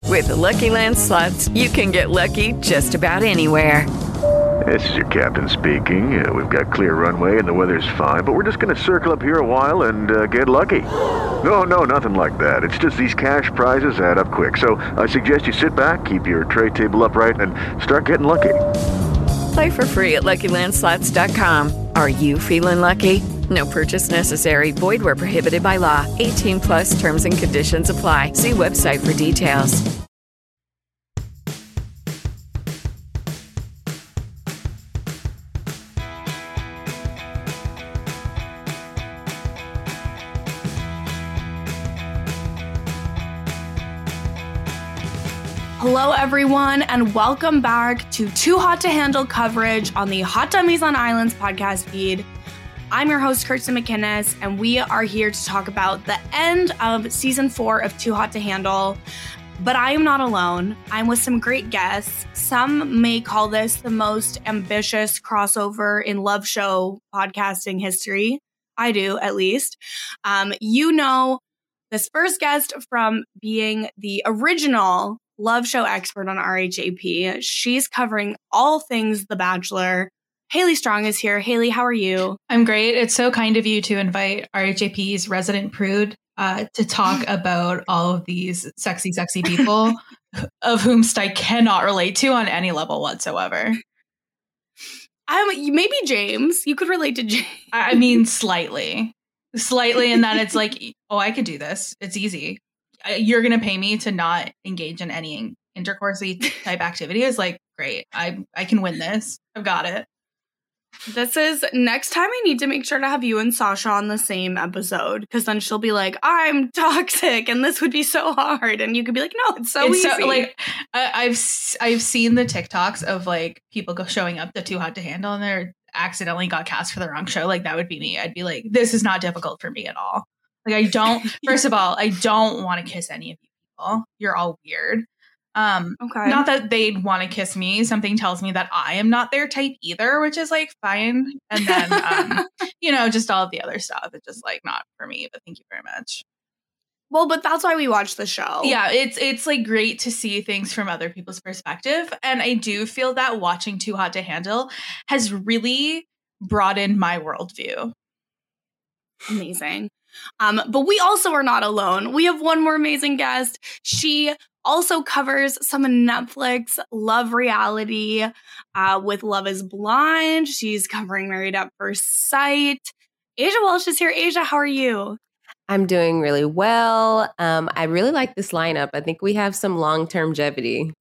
With the Lucky Land Slots, you can get lucky just about anywhere. This is your captain speaking. We've got clear runway and the weather's fine, but we're just going to circle up here a while and get lucky. No, nothing like that. It's just these cash prizes add up quick. So I suggest you sit back, keep your tray table upright, and start getting lucky. Play for free at LuckyLandSlots.com. Are you feeling lucky? No purchase necessary. Void where prohibited by law. 18 plus terms and conditions apply. See website for details. Hello, everyone, and welcome back to Too Hot to Handle coverage on the Hot Dummies on Islands podcast feed. I'm your host, Kirsten McInnes, and we are here to talk about the end of season 4 of Too Hot to Handle. But I am not alone. I'm with some great guests. Some may call this the most ambitious crossover in love show podcasting history. I do, at least. You know this first guest from being the original love show expert on RHAP. She's covering all things The Bachelor. Haley Strong is here. Haley, how are you? I'm great. It's so kind of you to invite RHAP's resident prude to talk about all of these sexy people of whom I cannot relate to on any level whatsoever. Maybe James. You could relate to James. I mean, slightly, and that it's like, oh, I could do this. It's easy. You're going to pay me to not engage in any intercoursey type activities. Like, great. I can win this. I've got it. This is next time I need to make sure to have you and Sasha on the same episode, because then she'll be like, I'm toxic and this would be so hard. And you could be like, no, it's easy. So, like, I've seen the TikToks of like people showing up to Too Hot to Handle and they're accidentally got cast for the wrong show. Like, that would be me. I'd be like, this is not difficult for me at all. Like, first of all, I don't want to kiss any of you people. You're all weird. Okay. Not that they'd want to kiss me. Something tells me that I am not their type either, which is like fine. And then, just all of the other stuff. It's just like not for me, but thank you very much. Well, but that's why we watch the show. Yeah, it's like great to see things from other people's perspective. And I do feel that watching Too Hot to Handle has really broadened my worldview. Amazing. But we also are not alone. We have one more amazing guest. She also covers some Netflix love reality with Love is Blind. She's covering Married at First Sight. Asia Welsh is here. Asia, how are you? I'm doing really well. I really like this lineup. I think we have some long-term longevity.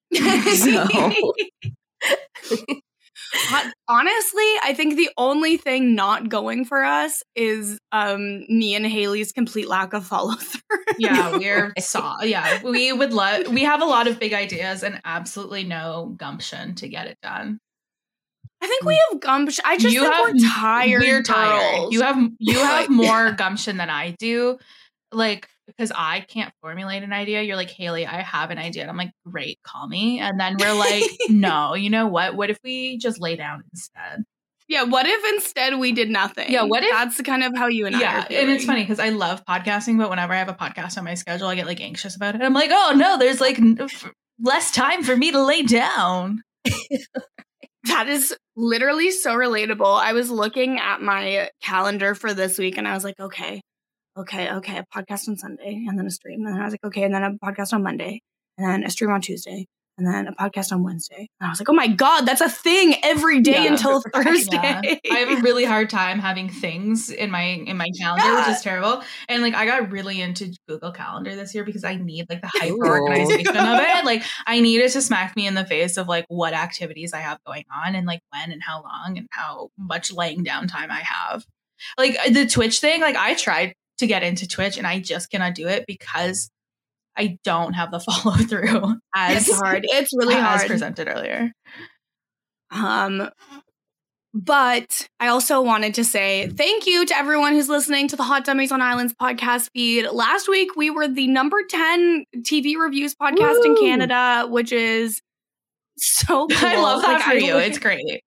Honestly, I think the only thing not going for us is me and Haley's complete lack of follow through. Yeah, we have a lot of big ideas and absolutely no gumption to get it done. I think we have gumption. I just think we're tired. We're tired. You have more gumption than I do. Like, because I can't formulate an idea. You're like, Haley, I have an idea. And I'm like, great, call me. And then we're like, no, you know what? What if we just lay down instead? Yeah, what if instead we did nothing? Yeah, what if that's kind of how you and I are feeling. And it's funny because I love podcasting, but whenever I have a podcast on my schedule, I get like anxious about it. I'm like, oh no, there's like less time for me to lay down. That is literally so relatable. I was looking at my calendar for this week and I was like, okay, a podcast on Sunday and then a stream. And then I was like, okay, and then a podcast on Monday and then a stream on Tuesday and then a podcast on Wednesday. And I was like, oh my God, that's a thing every day until Thursday. Yeah. I have a really hard time having things in my calendar, which is terrible. And like, I got really into Google Calendar this year because I need like the hyper organization of it. Like, I need it to smack me in the face of like what activities I have going on and like when and how long and how much laying down time I have. Like the Twitch thing, like I tried to get into Twitch and I just cannot do it because I don't have the follow through it's hard. It's really hard. As presented earlier. But I also wanted to say thank you to everyone who's listening to the Hot Dummies on Islands podcast feed. Last week, we were the number 10 TV reviews podcast in Canada, which is so cool. I love that for you. It's It's great.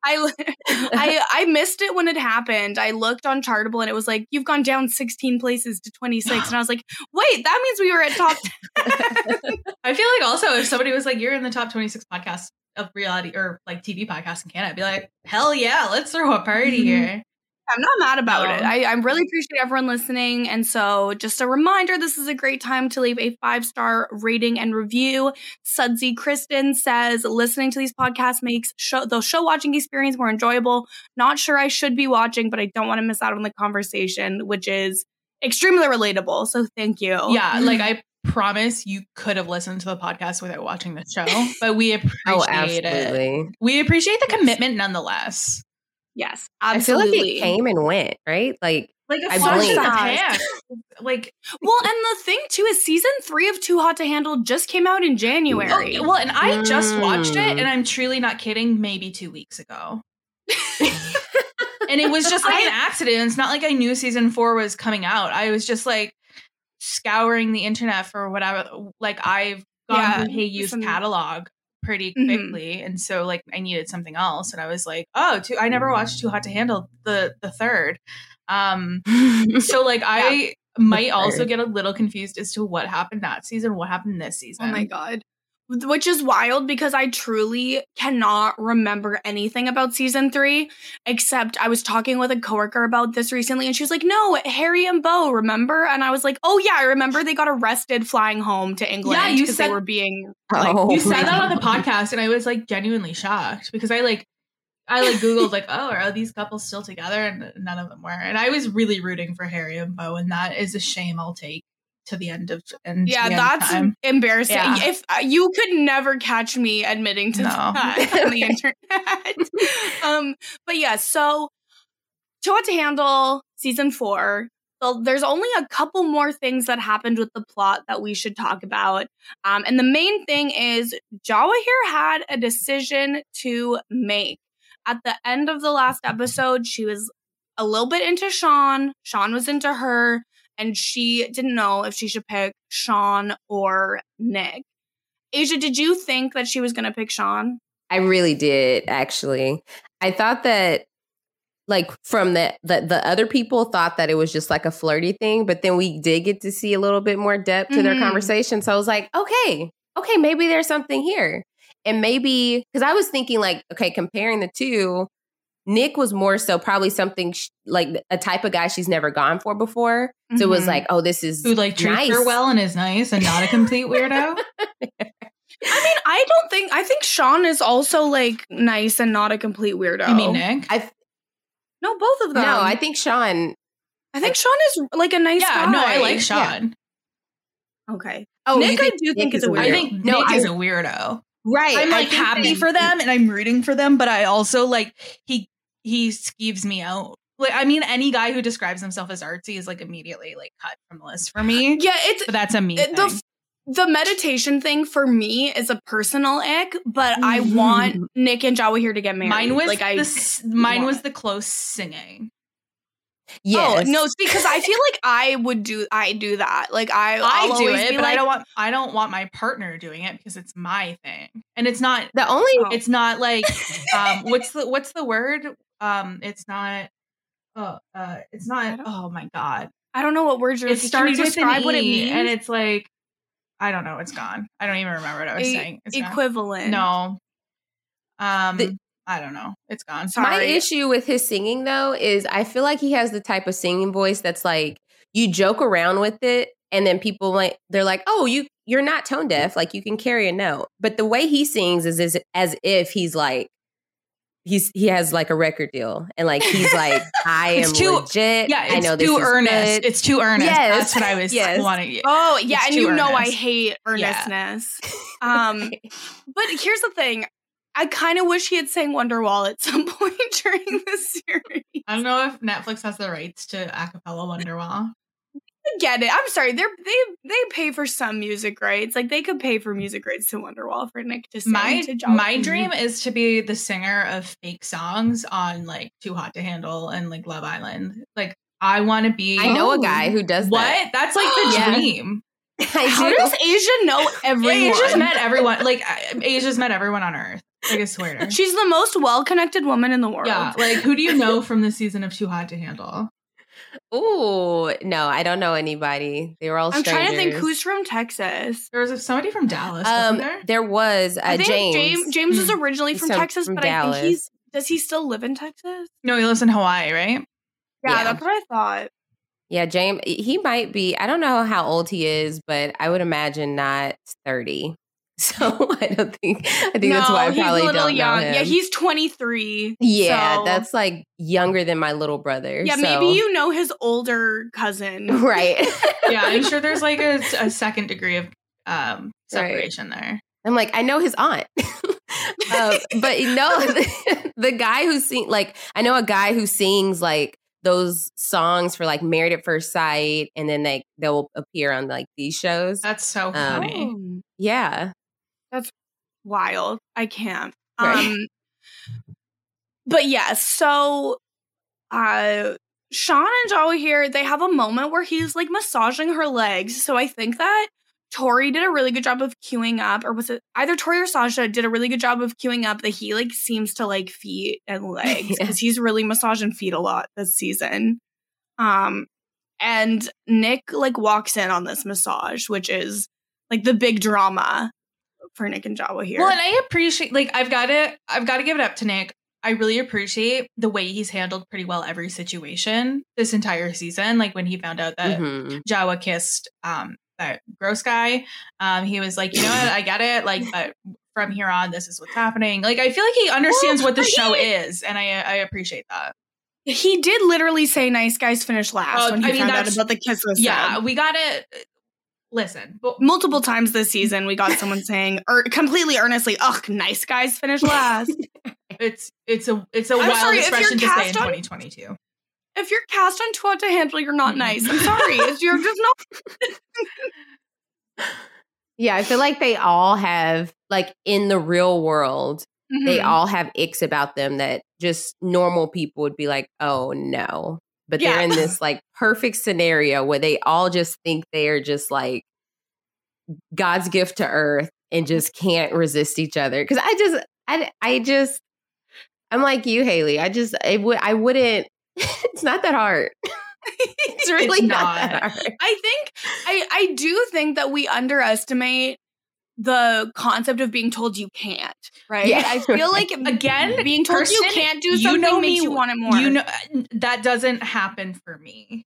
I missed it when it happened. I looked on Chartable and it was like, you've gone down 16 places to 26. And I was like, wait, that means we were at top 10. I feel like also if somebody was like, you're in the top 26 podcasts of reality or like TV podcasts in Canada, I'd be like, hell yeah, let's throw a party here. I'm not mad about it. I really appreciate everyone listening. And so just a reminder, this is a great time to leave a 5-star rating and review. Sudsy Kristen says, listening to these podcasts makes the show watching experience more enjoyable. Not sure I should be watching, but I don't want to miss out on the conversation, which is extremely relatable. So thank you. Yeah, like I promise you could have listened to the podcast without watching the show, but we appreciate it. We appreciate the commitment nonetheless. Yes, absolutely. I feel like it came and went, right? Like a flash in the pan. Like, well, and the thing too is season 3 of Too Hot to Handle just came out in January. Well, and I just watched it, and I'm truly not kidding, maybe 2 weeks ago. And it was just like an accident. It's not like I knew season 4 was coming out. I was just like scouring the internet for whatever. Like I've gone through Hey You's catalog pretty quickly, and so like I needed something else, and I was like, I never watched Too Hot to Handle the third, so like I might also get a little confused as to what happened that season, what happened this season. Oh my god, which is wild because I truly cannot remember anything about season 3, except I was talking with a coworker about this recently, and she was like, no, Harry and Beau, remember? And I was like, oh yeah, I remember they got arrested flying home to England because they were being you said that on the podcast, and I was like genuinely shocked because I Googled like, oh, are these couples still together? And none of them were. And I was really rooting for Harry and Beau, and that is a shame I'll take to the end of that's embarrassing. Yeah. If you could never catch me admitting to that on the internet. But yeah, so Too Hot to Handle season 4. So there's only a couple more things that happened with the plot that we should talk about. And the main thing is Jawahir had a decision to make. At the end of the last episode, she was a little bit into Sean. Sean was into her. And she didn't know if she should pick Sean or Nick. Asia, did you think that she was going to pick Sean? I really did, actually. I thought that, like, from the other people thought that it was just like a flirty thing, but then we did get to see a little bit more depth to their conversation. So I was like, okay, maybe there's something here. And maybe, because I was thinking like, okay, comparing the two, Nick was more so probably something like a type of guy she's never gone for before. So it was like, oh, this is who like treats her well and is nice and not a complete weirdo. I mean, I think Sean is also like nice and not a complete weirdo. You mean Nick? No, both of them. No, I think Sean. I think Sean is like a nice guy. No, I like Sean. Yeah. Okay. Oh, Nick, I do think is a weirdo. I think Nick is a weirdo. Right. I'm like happy for them and I'm rooting for them, but I also like he skeeves me out. Like, I mean, any guy who describes himself as artsy is like immediately like cut from the list for me. Yeah, but that's a me thing. The meditation thing for me is a personal ick, but I want Nick and Jawahir to get married. Mine was the close singing. Yes. Oh, no, because I feel like I do that. Like I do it, but I don't want my partner doing it because it's my thing. And it's not it's not like what's the word? It's not oh my god. I don't know what words you're using. Can you describe what it means? And it's like I don't know, it's gone. I don't even remember what I was saying. It's equivalent. Gone. No. I don't know. It's gone. Sorry. My issue with his singing, though, is I feel like he has the type of singing voice that's like, you joke around with it, and then people they're like, oh, you're not tone deaf, like you can carry a note. But the way he sings is as if he's like, he has like a record deal, and like he's like, I am legit. Yeah, it's I know too this earnest. Good. It's too earnest. Yes. That's what I was wanting. Oh yeah, it's and you know earnest. I hate earnestness. Yeah. But here's the thing. I kind of wish he had sang Wonderwall at some point during the series. I don't know if Netflix has the rights to acapella Wonderwall. I get it. I'm sorry. They pay for some music rights. Like they could pay for music rights to Wonderwall for Nick to sing. My dream is to be the singer of fake songs on like Too Hot to Handle and like Love Island. Like I want to be. I know a guy who does that. That's like the dream. How does Asia know everyone? Asia's met everyone. Like Asia's met everyone on Earth. Like, I swear. She's the most well-connected woman in the world. Yeah, like, who do you know from the season of Too Hot to Handle? Ooh, no, I don't know anybody. They were all strangers. I'm trying to think who's from Texas. There was somebody from Dallas, wasn't there? There was I think James. James is originally from Texas, from but Dallas. I think does he still live in Texas? No, he lives in Hawaii, right? Yeah, that's what I thought. Yeah, James, he might be, I don't know how old he is, but I would imagine not 30. So I think that's why I probably he's a little don't young. know him. Yeah, he's 23. Yeah, so. that's like younger than my little brother. Yeah, so. maybe you know his older cousin. Right. Yeah, I'm sure there's like a second degree of separation there. I'm like, I know his aunt. But you know, the guy who I know a guy who sings like those songs for like Married at First Sight, and then they'll appear on like these shows. That's so funny. Yeah. That's wild. I can't. Right. But yes, so Sean and Jawa here, they have a moment where he's like massaging her legs. So I think that Tori did a really good job of queuing up, or was it either Tori or Sasha did a really good job of queuing up that he like seems to like feet and legs because he's really massaging feet a lot this season. And Nick like walks in on this massage, which is like the big drama for Nick and Jawa here. Well, and I appreciate, like, I've got to give it up to Nick. I really appreciate the way he's handled pretty well every situation this entire season. Like when he found out that Jawa kissed that gross guy, he was like, you know what, I get it. Like, but from here on, this is what's happening. Like, I feel like he understands what the show is, and I appreciate that. He did literally say "nice guys finish last" when he found out about the kiss with Yeah, Seb. We got it. Listen, but multiple times this season, we got someone saying completely earnestly, "Ugh, nice guys finish last." It's a wild expression to say in 2022. If you're cast on Too Hot to Handle, you're not nice. I'm sorry, you're just not. Yeah, I feel like they all have, like, in the real world, they all have icks about them that just normal people would be like, oh no. But they're in this like perfect scenario where they all just think they are just like God's gift to earth and just can't resist each other. Because I'm like you, Haley. I wouldn't. It's not that hard. It's really not that hard. I do think that we underestimate the concept of being told you can't, right? Yeah. I feel like, again, being told you can't do something makes you want it more. You know, that doesn't happen for me.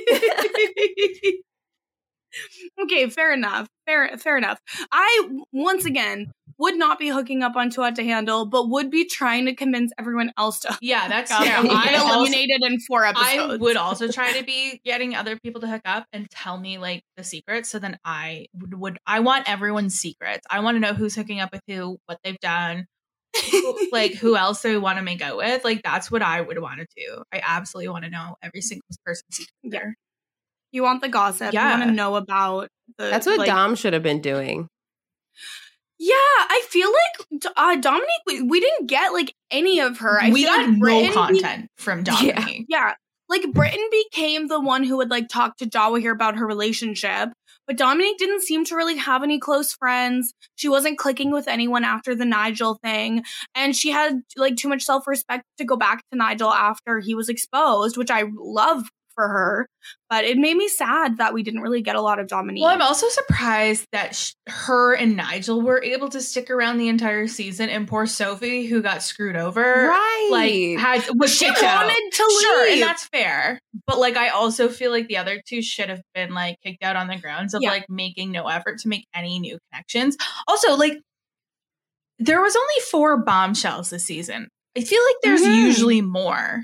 Okay, fair enough. Fair enough. I, once again, would not be hooking up on Too Hot to Handle, but would be trying to convince everyone else to. Yeah, that's fair. I eliminated in 4 episodes. I would also try to be getting other people to hook up and tell me like the secrets. So then I want everyone's secrets. I want to know who's hooking up with who, what they've done, like who else they want to make out with. Like that's what I would want to do. I absolutely want to know every single person's secret there. You want the gossip. Yeah. You want to know about the. That's what Dom should have been doing. Yeah, I feel like Dominique, we didn't get like any of her. We got no content from Dominique. Yeah, like Britton became the one who would like talk to Jawa here about her relationship, but Dominique didn't seem to really have any close friends. She wasn't clicking with anyone after the Nigel thing, and she had like too much self-respect to go back to Nigel after he was exposed, which I love for her, but it made me sad that we didn't really get a lot of Dominique. Well, I'm also surprised that her and Nigel were able to stick around the entire season, and poor Sophie, who got screwed over, right? Like was she kicked out. Wanted to leave. Sure, and that's fair. But like, I also feel like the other two should have been like kicked out on the grounds of like making no effort to make any new connections. Also, like, there was only 4 bombshells this season. I feel like there's usually more.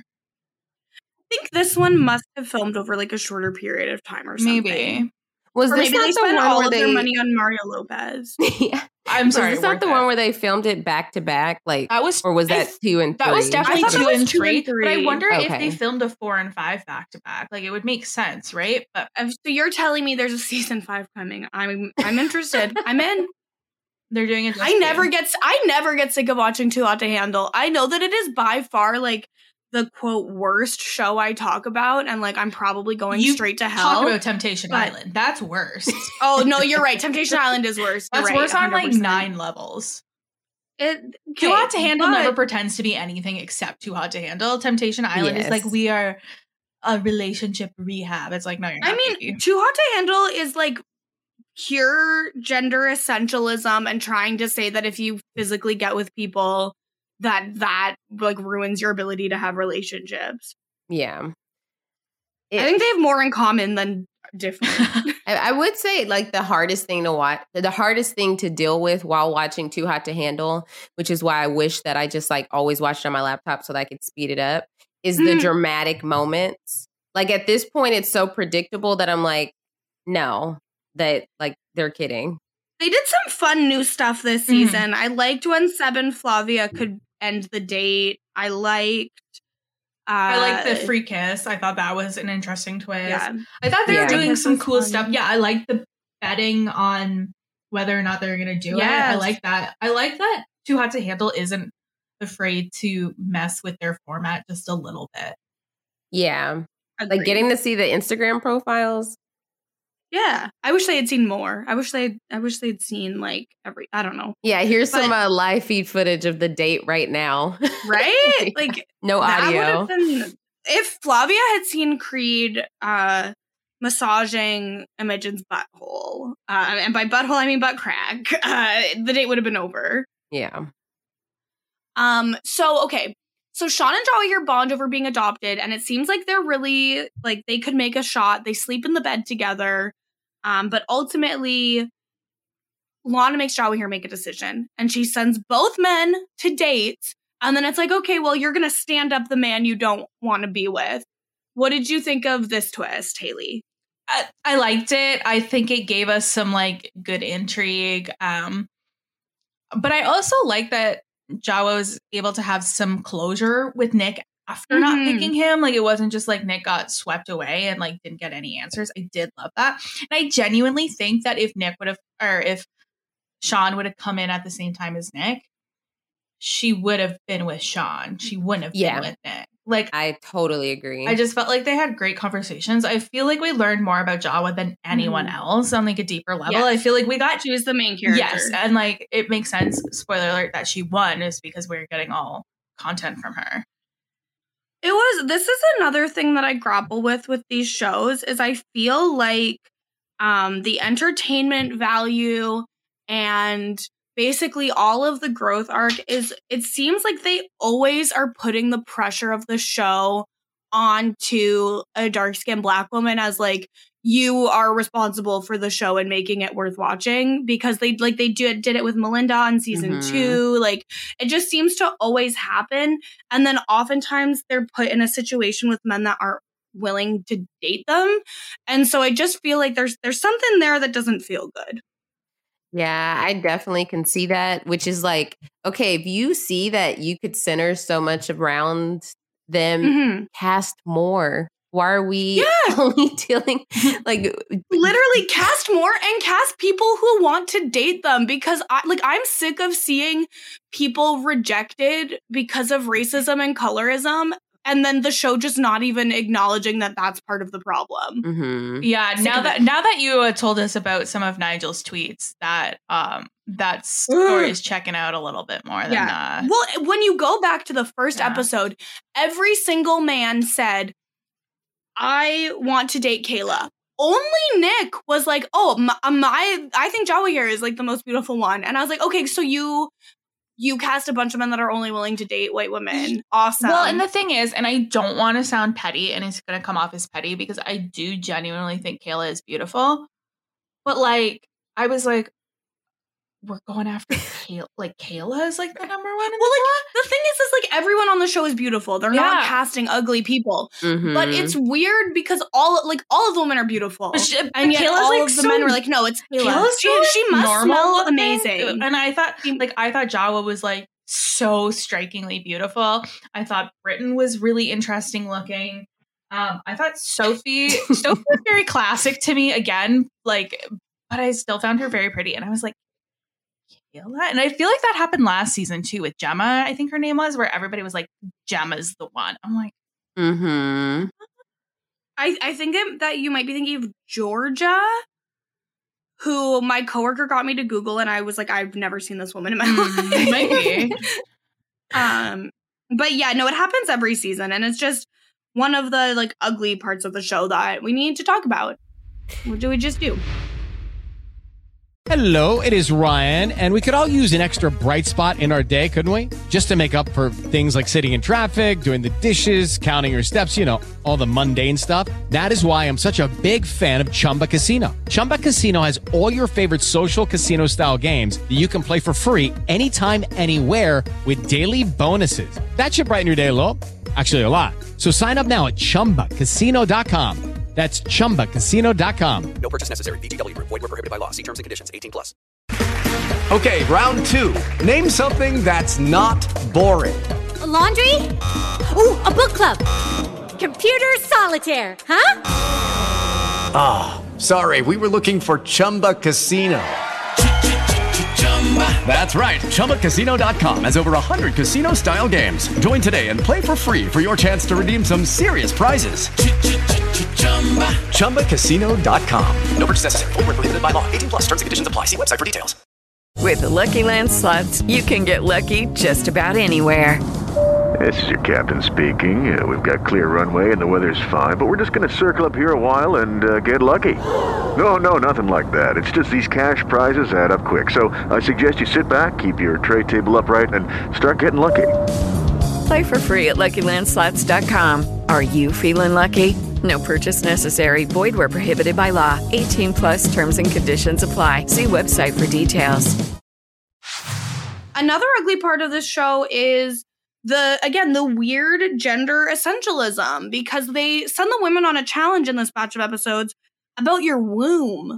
I think this one must have filmed over like a shorter period of time or something. Maybe. Was or this maybe not they the spent one all where of their money on Mario Lopez. Yeah. I'm sorry. Was this not the one where they filmed it back to back? Like that was, or was that 2 and 3? That was definitely 2 and 3. But I wonder if Okay. they filmed a 4 and 5 back to back. Like it would make sense, right? But so you're telling me there's a season 5 coming? I'm interested. I'm in. They're doing it. I never get sick of watching Too Hot to Handle. I know that it is by far like the quote worst show I talk about, and like I'm probably going straight to hell. Talk about Temptation Island. That's worse. Oh no, you're right. Temptation Island is worse. That's right, worse on 100%. like 9 levels. Too Hot to Handle never pretends to be anything except Too Hot to Handle. Temptation Island is like, we are a relationship rehab. It's like, no, you're not. I mean, Too Hot to Handle is like pure gender essentialism and trying to say that if you physically get with people, that like ruins your ability to have relationships. Yeah. I think they have more in common than different. I would say like the hardest thing to watch, the hardest thing to deal with while watching Too Hot to Handle, which is why I wish that I just like always watched on my laptop so that I could speed it up, is the dramatic moments. Like at this point, it's so predictable that I'm like, no, that like they're kidding. They did some fun new stuff this season. I liked when Seb and Flavia could end the date. I liked the free kiss. I thought that was an interesting twist. Yeah. I thought they were doing some cool stuff. Yeah, I like the betting on whether or not they're going to do it. I like that. I like that Too Hot to Handle isn't afraid to mess with their format just a little bit. Yeah. Agreed. Like getting to see the Instagram profiles. Yeah. I wish they had seen more. I wish they'd seen like I don't know. Yeah, here's some live feed footage of the date right now. Right? Like no audio. If Flavia had seen Creed massaging Imogen's butthole, and by butthole I mean butt crack, the date would have been over. Yeah. So Sean and Jawahir bond over being adopted, and it seems like they're really like they could make a shot. They sleep in the bed together. But ultimately, Lana makes Jawahir make a decision, and she sends both men to date. And then it's like, okay, well, you're going to stand up the man you don't want to be with. What did you think of this twist, Haley? I liked it. I think it gave us some like good intrigue. But I also like that Jawa was able to have some closure with Nick after not picking him. Like it wasn't just like Nick got swept away and like didn't get any answers. I did love that. And I genuinely think that if Sean would have come in at the same time as Nick, she would have been with Sean. She wouldn't have been with Nick. Like I totally agree. I just felt like they had great conversations. I feel like we learned more about Jawa than anyone else on like a deeper level. Yes. I feel like she was the main character. Yes, and like it makes sense. Spoiler alert that she won is because we're getting all content from her. This is another thing that I grapple with these shows is I feel like the entertainment value and basically all of the growth arc it seems like they always are putting the pressure of the show onto a dark-skinned Black woman as like, you are responsible for the show and making it worth watching, because they did it with Melinda on season 2. Like it just seems to always happen. And then oftentimes they're put in a situation with men that aren't willing to date them. And so I just feel like there's something there that doesn't feel good. Yeah, I definitely can see that, which is like, okay, if you see that you could center so much around them, cast more. Why are we only dealing like literally cast more and cast people who want to date them, because I'm sick of seeing people rejected because of racism and colorism, and then the show just not even acknowledging that that's part of the problem. Yeah, now that you told us about some of Nigel's tweets, that story is checking out a little bit more than well, when you go back to the first episode, every single man said, I want to date Kayla. Only Nick was like, oh, I think Jawahir is like the most beautiful one. And I was like, okay, so you cast a bunch of men that are only willing to date white women. Awesome. Well, and the thing is, and I don't want to sound petty, and it's going to come off as petty, because I do genuinely think Kayla is beautiful. But like, I was like, we're going after Kayla. Like Kayla is like the number one. Well, like the thing is like everyone on the show is beautiful. They're not casting ugly people, but it's weird because all of the women are beautiful, and yet Kayla's all of the men were like, no, it's Kayla. She must smell amazing. And I thought Jawa was like so strikingly beautiful. I thought Britton was really interesting looking. I thought Sophie was very classic to me again, like, but I still found her very pretty, and I was like, Kayla? And I feel like that happened last season too with Gemma, I think her name was, where everybody was like, Gemma's the one. I'm like, I think that you might be thinking of Georgia. who my coworker got me to Google, and I was like, I've never seen this woman in my life. Maybe. But yeah, no, it happens every season, and it's just one of the like ugly parts of the show that we need to talk about. What do we just do? Hello, it is Ryan, and we could all use an extra bright spot in our day, couldn't we? Just to make up for things like sitting in traffic, doing the dishes, counting your steps, you know, all the mundane stuff. That is why I'm such a big fan of Chumba Casino. Chumba Casino has all your favorite social casino-style games that you can play for free anytime, anywhere with daily bonuses. That should brighten your day a little. Actually, a lot. So sign up now at ChumbaCasino.com. That's ChumbaCasino.com. No purchase necessary. VGW Group. Void where prohibited by law. See terms and conditions. 18+. Okay, round two. Name something that's not boring. A laundry? Ooh, a book club. Computer solitaire, huh? Ah, sorry. We were looking for Chumba Casino. That's right. ChumbaCasino.com has over 100 casino-style games. Join today and play for free for your chance to redeem some serious prizes. ChumbaCasino.com. No purchase necessary. Void where prohibited by law. 18+. Terms and conditions apply. See website for details. With the Lucky Land Slots, you can get lucky just about anywhere. This is your captain speaking. We've got clear runway and the weather's fine, but we're just going to circle up here a while and get lucky. No, nothing like that. It's just these cash prizes add up quick. So I suggest you sit back, keep your tray table upright, and start getting lucky. Play for free at LuckyLandSlots.com. Are you feeling lucky? No purchase necessary. Void where prohibited by law. 18+ terms and conditions apply. See website for details. Another ugly part of this show is the weird gender essentialism, because they send the women on a challenge in this batch of episodes about your womb.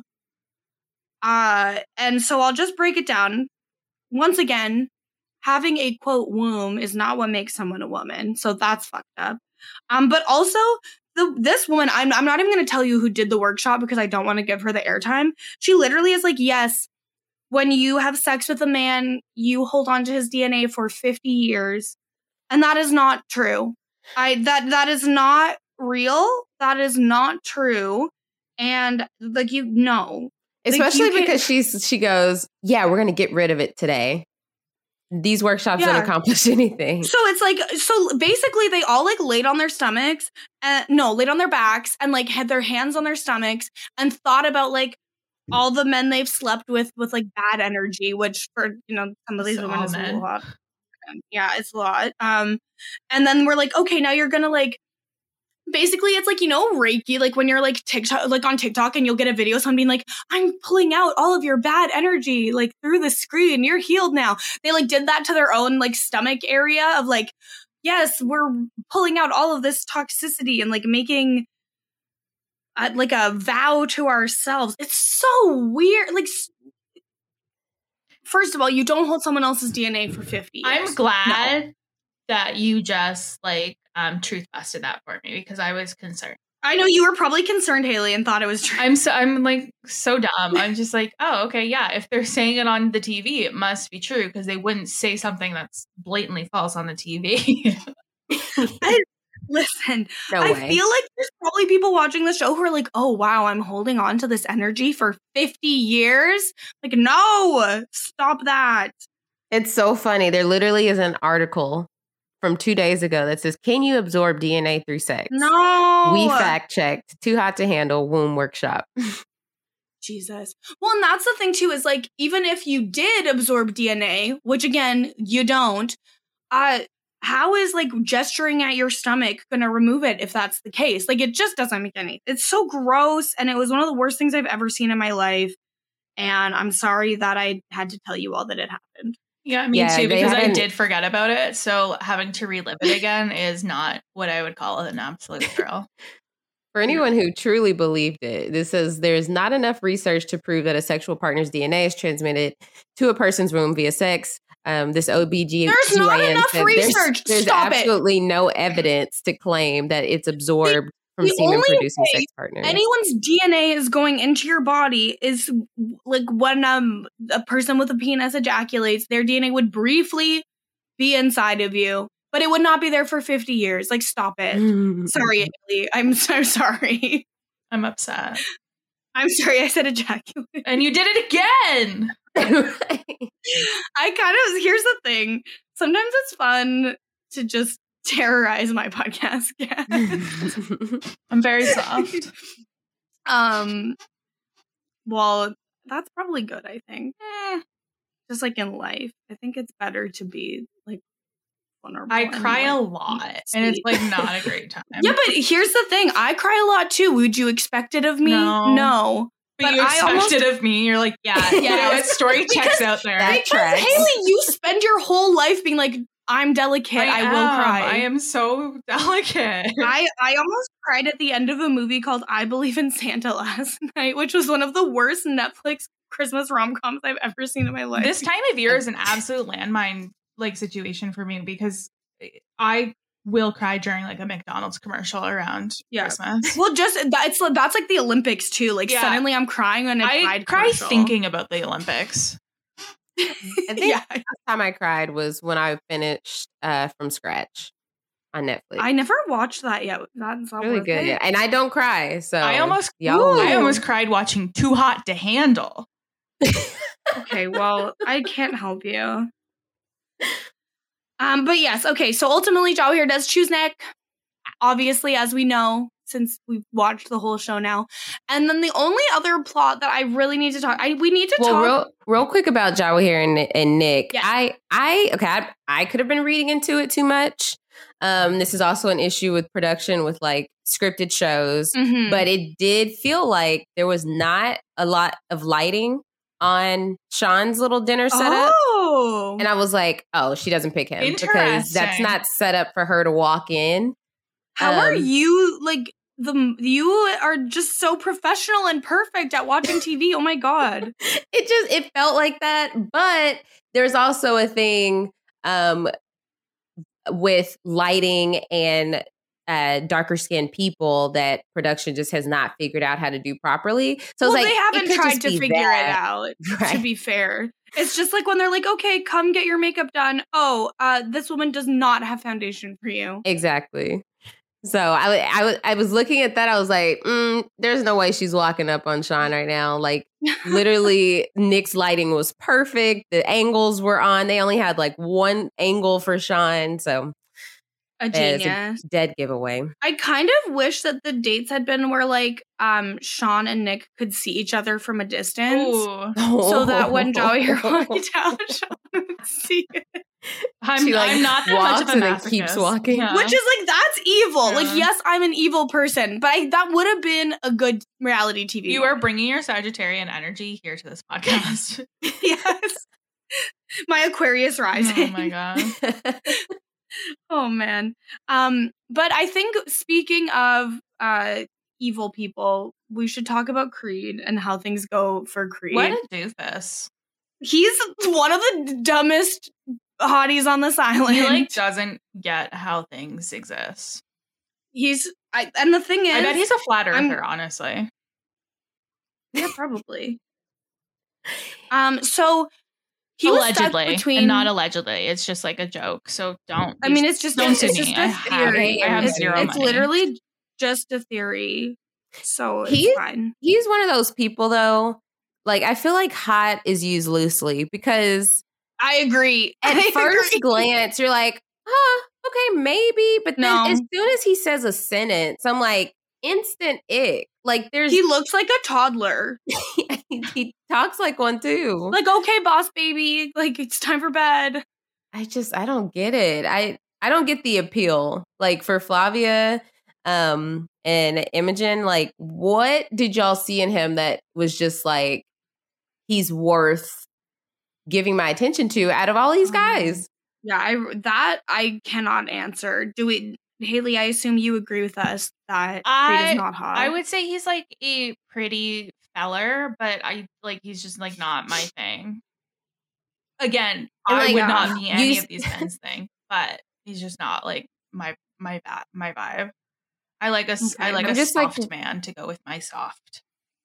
And so I'll just break it down. Once again, having a quote womb is not what makes someone a woman. So that's fucked up. But also this woman, I'm not even going to tell you who did the workshop because I don't want to give her the airtime. She literally is like, yes, when you have sex with a man, you hold on to his DNA for 50 years. And that is not true. That is not real. That is not true. And like, you know. Especially like, because she goes, yeah, we're going to get rid of it today. These workshops didn't accomplish anything. So it's like, so basically they all like laid on their stomachs, laid on their backs and like had their hands on their stomachs and thought about like all the men they've slept with like bad energy, which for, you know, some of these women is a lot. Yeah, it's a lot. And then we're like, okay, now you're gonna like, basically it's like, you know, Reiki, like when you're like TikTok, like on TikTok and you'll get a video of someone being like, I'm pulling out all of your bad energy like through the screen, you're healed now. They like did that to their own like stomach area of like, yes, we're pulling out all of this toxicity and like making like a vow to ourselves. It's so weird. Like, first of all, you don't hold someone else's DNA for 50 years. I'm glad that you just like truth busted that for me because I was concerned. I know you were probably concerned, Haley, and thought it was true. I'm like so dumb. I'm just like, oh, okay, yeah. If they're saying it on the TV, it must be true because they wouldn't say something that's blatantly false on the TV. Listen, No I way. feel like there's probably people watching the show who are like, oh, wow, I'm holding on to this energy for 50 years. Like, no, stop that. It's so funny. There literally is an article from 2 days ago that says, can you absorb DNA through sex? No. We fact checked. Too hot to handle womb workshop. Jesus. Well, and that's the thing too, is like, even if you did absorb DNA, which again, you don't, how is like gesturing at your stomach going to remove it if that's the case? Like, it just doesn't make any. It's so gross. And it was one of the worst things I've ever seen in my life. And I'm sorry that I had to tell you all that it happened. Yeah, me too, because I did forget about it. So having to relive it again is not what I would call an absolute thrill. For anyone who truly believed it, this says there's not enough research to prove that a sexual partner's DNA is transmitted to a person's womb via sex. This OBGYN There's not enough research. There's Stop absolutely no evidence to claim that it's absorbed from semen producing sex partners. Anyone's DNA is going into your body is like when a person with a penis ejaculates, their DNA would briefly be inside of you, but it would not be there for 50 years. Like, stop it. Sorry, Haley. I'm so sorry. I'm upset. I'm sorry, I said ejaculate. And you did it again. Here's the thing. Sometimes it's fun to just terrorize my podcast guests. I'm very soft. Well, that's probably good, I think. Just like in life, I think it's better to be like vulnerable. I cry a lot, and it's like not a great time. Yeah, but here's the thing. I cry a lot too. Would you expect it of me? No. But you expect it of me. You're like, yeah, you know, it's story checks out there. Because Haley, you spend your whole life being like, I'm delicate. I will cry. I am so delicate. I almost cried at the end of a movie called I Believe in Santa last night, which was one of the worst Netflix Christmas rom-coms I've ever seen in my life. This time of year is an absolute landmine like situation for me because I will cry during like a McDonald's commercial around Christmas. Well, that's like the Olympics too. Like suddenly I'm crying when I cry thinking about the Olympics. I think the last time I cried was when I finished From Scratch on Netflix. I never watched that yet. That's not really good. Yeah. And I don't cry, so I almost cried watching Too Hot to Handle. Okay, well, I can't help you. But yes, okay. So ultimately, Jawahir does choose Nick. Obviously, as we know, since we've watched the whole show now. And then the only other plot that I really need to talk, we need to talk real quick about Jawahir and Nick. Yeah. I could have been reading into it too much. This is also an issue with production with like scripted shows, but it did feel like there was not a lot of lighting on Sean's little dinner setup. Oh. And I was like, oh, she doesn't pick him because that's not set up for her to walk in. How are you like you are just so professional and perfect at watching TV. Oh my God. It felt like that. But there's also a thing with lighting and darker skinned people that production just has not figured out how to do properly. So they haven't tried to figure it out, right? To be fair. It's just like when they're like, okay, come get your makeup done. Oh, this woman does not have foundation for you. Exactly. So I was looking at that. I was like, there's no way she's walking up on Sean right now. Like literally Nick's lighting was perfect. The angles were on. They only had like one angle for Sean. So a genius. A dead giveaway. I kind of wish that the dates had been where like Sean and Nick could see each other from a distance. So that when Jawahir walked out, Sean would see it. I'm not that much of a masochist. Keeps walking. Yeah. Which is like, that's evil. Yeah. Like, yes, I'm an evil person, but that would have been a good reality TV. You are bringing your Sagittarian energy here to this podcast. Yes. My Aquarius rising. Oh my God. Oh man. But I think speaking of evil people, we should talk about Creed and how things go for Creed. What a doofus. He's one of the dumbest hotties on this island. He like doesn't get how things exist. And the thing is, I bet he's a flat earther, honestly. Yeah, probably. So he allegedly, was stuck and not allegedly. It's just like a joke. So don't. I mean, it's just a theory. I have zero money. It's literally just a theory. So it's fine. He's one of those people, though. Like, I feel like hot is used loosely because I agree. At first glance, you're like, okay, maybe. But then as soon as he says a sentence, I'm like, instant ick. Like, he looks like a toddler. He talks like one too. Like, okay, boss baby, like it's time for bed. I don't get it. I don't get the appeal. Like for Flavia and Imogen, like what did y'all see in him that was just like he's worth giving my attention to out of all these guys? Yeah, I cannot answer. Haley, I assume you agree with us that Creed is not hot. I would say he's like a pretty feller, but he's just like not my thing. Again, I would not be any of these men's thing, but he's just not like my vibe. I like a soft man to go with my soft.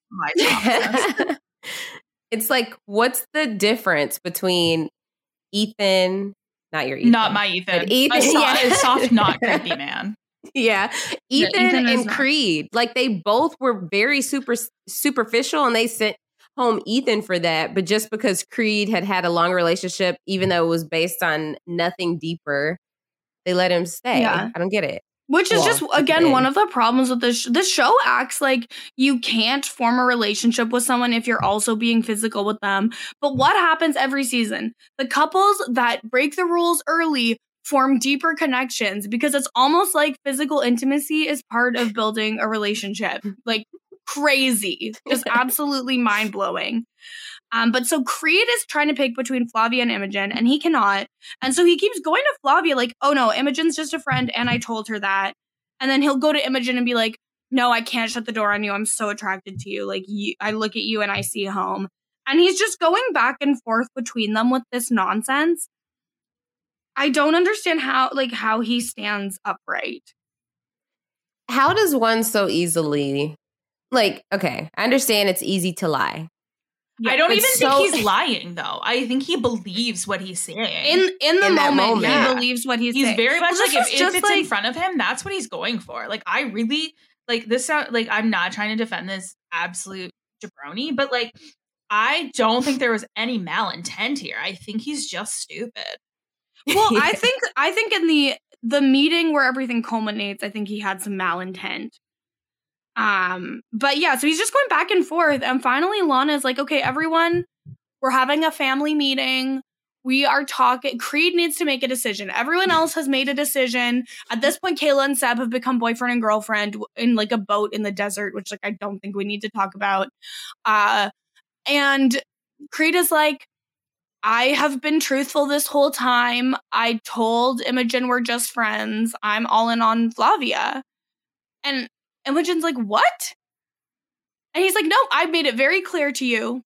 It's like, what's the difference between Ethan? Not your Ethan. Not my Ethan. Ethan, a soft, not creepy man. Yeah. Ethan Ethan is and not. Creed, like they both were very superficial, and they sent home Ethan for that. But just because Creed had a long relationship, even though it was based on nothing deeper, they let him stay. Yeah. I don't get it. Which is Well, just, at the again, one end. of the problems with this show acts like you can't form a relationship with someone if you're also being physical with them. But what happens every season? The couples that break the rules early form deeper connections because it's almost like physical intimacy is part of building a relationship. Like crazy. Just absolutely mind-blowing. But so Creed is trying to pick between Flavia and Imogen, and he cannot. And so he keeps going to Flavia like, oh no, Imogen's just a friend, and I told her that. And then he'll go to Imogen and be like, no, I can't shut the door on you. I'm so attracted to you. Like, I look at you and I see home. And he's just going back and forth between them with this nonsense. I don't understand how he stands upright. How does one so easily, like, okay, I understand it's easy to lie. I don't but even so- think he's lying, though. I think he believes what he's saying. In the that moment, moment. he believes what he's He's saying. very much Well, like, this if was just it's in front of him, that's what he's going for. Like, I really, like, this sound, like, I'm not trying to defend this absolute jabroni, but, like, I don't think there was any malintent here. I think he's just stupid. Well, I think in the meeting where everything culminates, I think he had some malintent. But yeah, so he's just going back and forth, and finally Lana's like, okay, everyone, we're having a family meeting. We are talking. Creed needs to make a decision. Everyone else has made a decision. At this point, Kayla and Seb have become boyfriend and girlfriend in like a boat in the desert, which like I don't think we need to talk about. And Creed is like, I have been truthful this whole time. I told Imogen we're just friends. I'm all in on Flavia. And Imogen's like, what? And he's like, no, I made it very clear to you.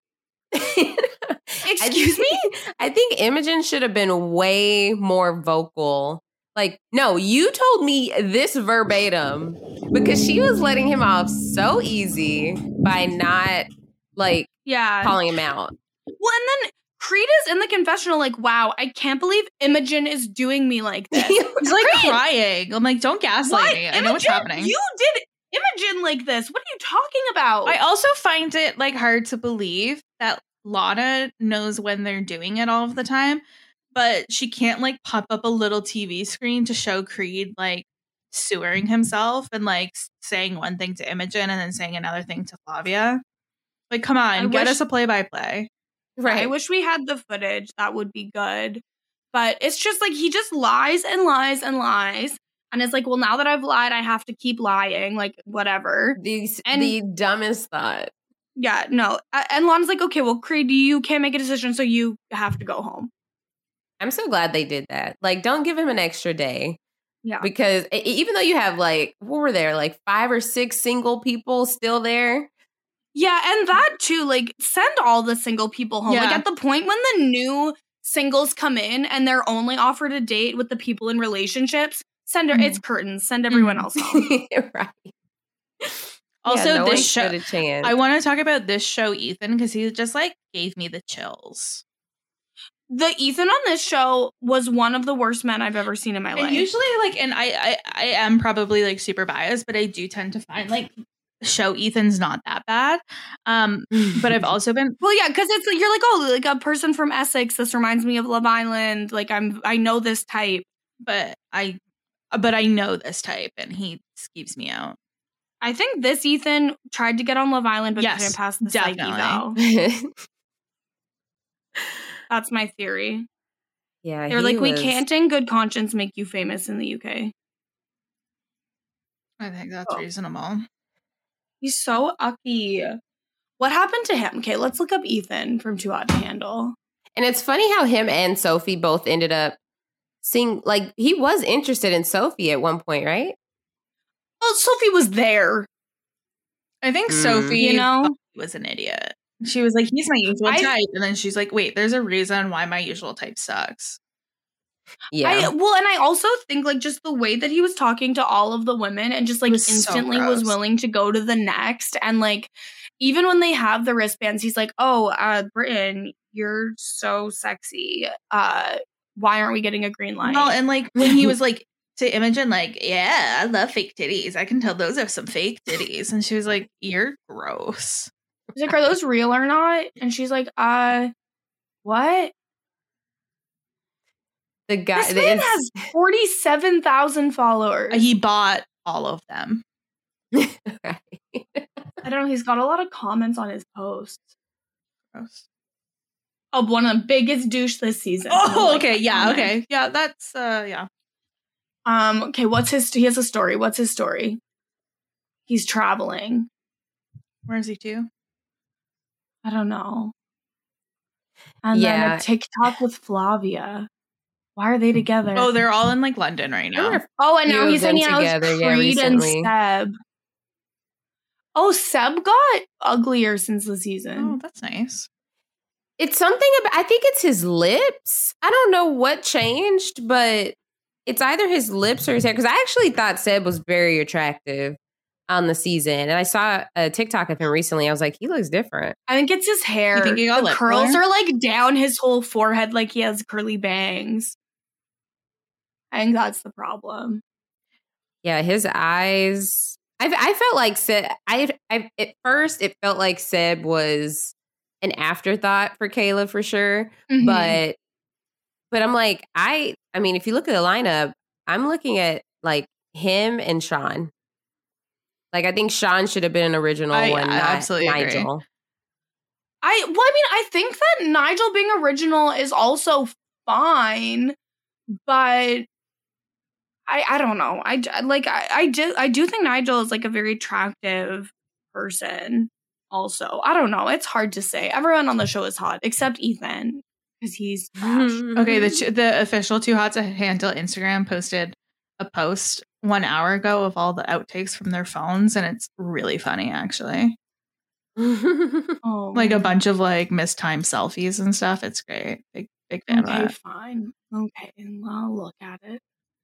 Excuse me? I think Imogen should have been way more vocal. Like, no, you told me this verbatim, because she was letting him off so easy by not like calling him out. Well, and then Creed is in the confessional like, wow, I can't believe Imogen is doing me like this. He's like Creed, crying. I'm like, don't gaslight me. I know what's happening. You did Imogen like this. What are you talking about? I also find it like hard to believe that Lana knows when they're doing it all of the time, but she can't like pop up a little TV screen to show Creed like sewering himself and like saying one thing to Imogen and then saying another thing to Flavia. Like, come on, get us a play-by-play. Right. I wish we had the footage. That would be good. But it's just like he just lies and lies and lies. And it's like, well, now that I've lied, I have to keep lying. Like, whatever. The dumbest thought. Yeah, no. And Lana's like, okay, well, Creed, you can't make a decision, so you have to go home. I'm so glad they did that. Like, don't give him an extra day. Yeah. Because even though you have like, what were there, like 5 or 6 single people still there? Yeah, and that too, like, send all the single people home. Yeah. Like, at the point when the new singles come in and they're only offered a date with the people in relationships, it's curtains. Send everyone else home. Right. Also, no this one show, stood a chance. I want to talk about this show, Ethan, because he just like gave me the chills. The Ethan on this show was one of the worst men I've ever seen in my life. And usually, like, and I am probably like super biased, but I do tend to find like show Ethan's not that bad. But I've also been because it's like, you're like, oh, like a person from Essex. This reminds me of Love Island. Like I know this type, but I know this type, and he skeeves me out. I think this Ethan tried to get on Love Island, but couldn't pass the psyche though. That's my theory. Yeah, they're like, we can't in good conscience make you famous in the UK. I think that's reasonable. He's so ucky. What happened to him? Okay, let's look up Ethan from Too Hot to Handle. And it's funny how him and Sophie both ended up seeing, like, he was interested in Sophie at one point, right? Well, Sophie was there. I think Sophie was an idiot. She was like, he's my usual type. And then she's like, wait, there's a reason why my usual type sucks. Yeah. And I also think like just the way that he was talking to all of the women and just like instantly was willing to go to the next. And like, even when they have the wristbands, he's like, oh, Britton, you're so sexy. Why aren't we getting a green light? Well, and like when he was like to Imogen, like, yeah, I love fake titties. I can tell those are some fake titties. And she was like, you're gross. He's like, are those real or not? And she's like, what? The guy This man has 47,000 followers. He bought all of them. I don't know. He's got a lot of comments on his posts. Gross. Oh, one of the biggest douche this season. Oh, okay. Yeah. Okay. Yeah. That's, yeah. Okay. He has a story. What's his story? He's traveling. Where is he to? I don't know. And then a TikTok with Flavia. Why are they together? Oh, they're all in like London right now. Oh, and now he's hanging out with Creed and Seb. Oh, Seb got uglier since the season. Oh, that's nice. It's something about, I think it's his lips. I don't know what changed, but it's either his lips or his hair. Because I actually thought Seb was very attractive on the season. And I saw a TikTok of him recently. I was like, he looks different. I think it's his hair. You think he got the curls are like down his whole forehead like he has curly bangs. I think that's the problem. Yeah, his eyes. I felt like Seb. At first it felt like Seb was an afterthought for Kayla for sure. Mm-hmm. But I'm like, I mean, if you look at the lineup, I'm looking at like him and Sean. Like, I think Sean should have been an original one, not absolutely Nigel. Agree. I think that Nigel being original is also fine, but I don't know. I do think Nigel is like a very attractive person. Also, I don't know. It's hard to say. Everyone on the show is hot except Ethan because he's trash. Okay, the official Too Hot to Handle Instagram posted a post 1 hour ago of all the outtakes from their phones, and it's really funny actually. Like a bunch of like mistimed selfies and stuff. It's great. Big fan of that. Fine. Okay, I'll look at it.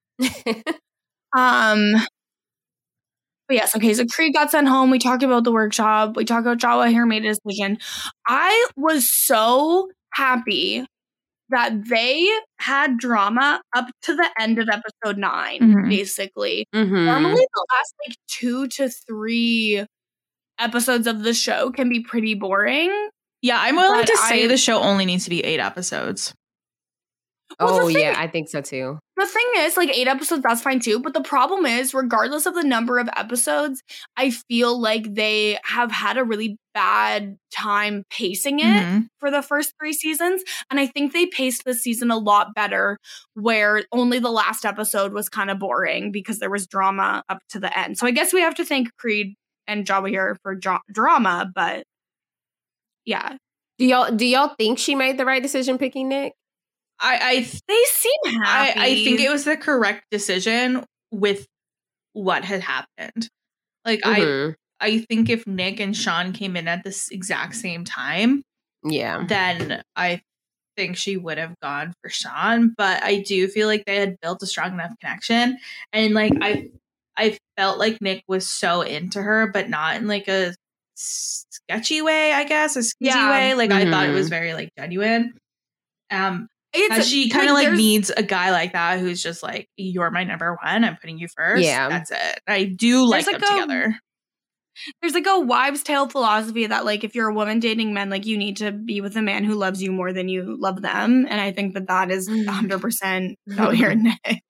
But yes, okay, so Creed got sent home. We talked about the workshop. We talked about Jawa here made a decision. I was so happy that they had drama up to the end of episode 9, basically. Normally the last like 2 to 3 episodes of the show can be pretty boring. Yeah, I'm willing to say the show only needs to be 8 episodes. Well, yeah, I think so too. The thing is, like 8 episodes, that's fine too. But the problem is, regardless of the number of episodes, I feel like they have had a really bad time pacing it for the first 3 seasons. And I think they paced this season a lot better, where only the last episode was kind of boring because there was drama up to the end. So I guess we have to thank Creed and Jawa here for drama. But yeah. Do y'all think she made the right decision picking Nick? They seem happy. I think it was the correct decision with what had happened. Like I think if Nick and Sean came in at this exact same time, then I think she would have gone for Sean. But I do feel like they had built a strong enough connection, and like I felt like Nick was so into her, but not in like a sketchy way. I guess a skeezy way. Like I thought it was very like genuine. She kind of like needs a guy like that who's just like, you're my number one. I'm putting you first. Yeah, that's it. I do like them together. There's like a wives' tale philosophy that like if you're a woman dating men, like you need to be with a man who loves you more than you love them. And I think that is 100% out here, Nick.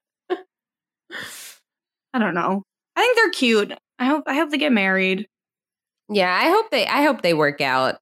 I don't know. I think they're cute. I hope they get married. Yeah, I hope they work out.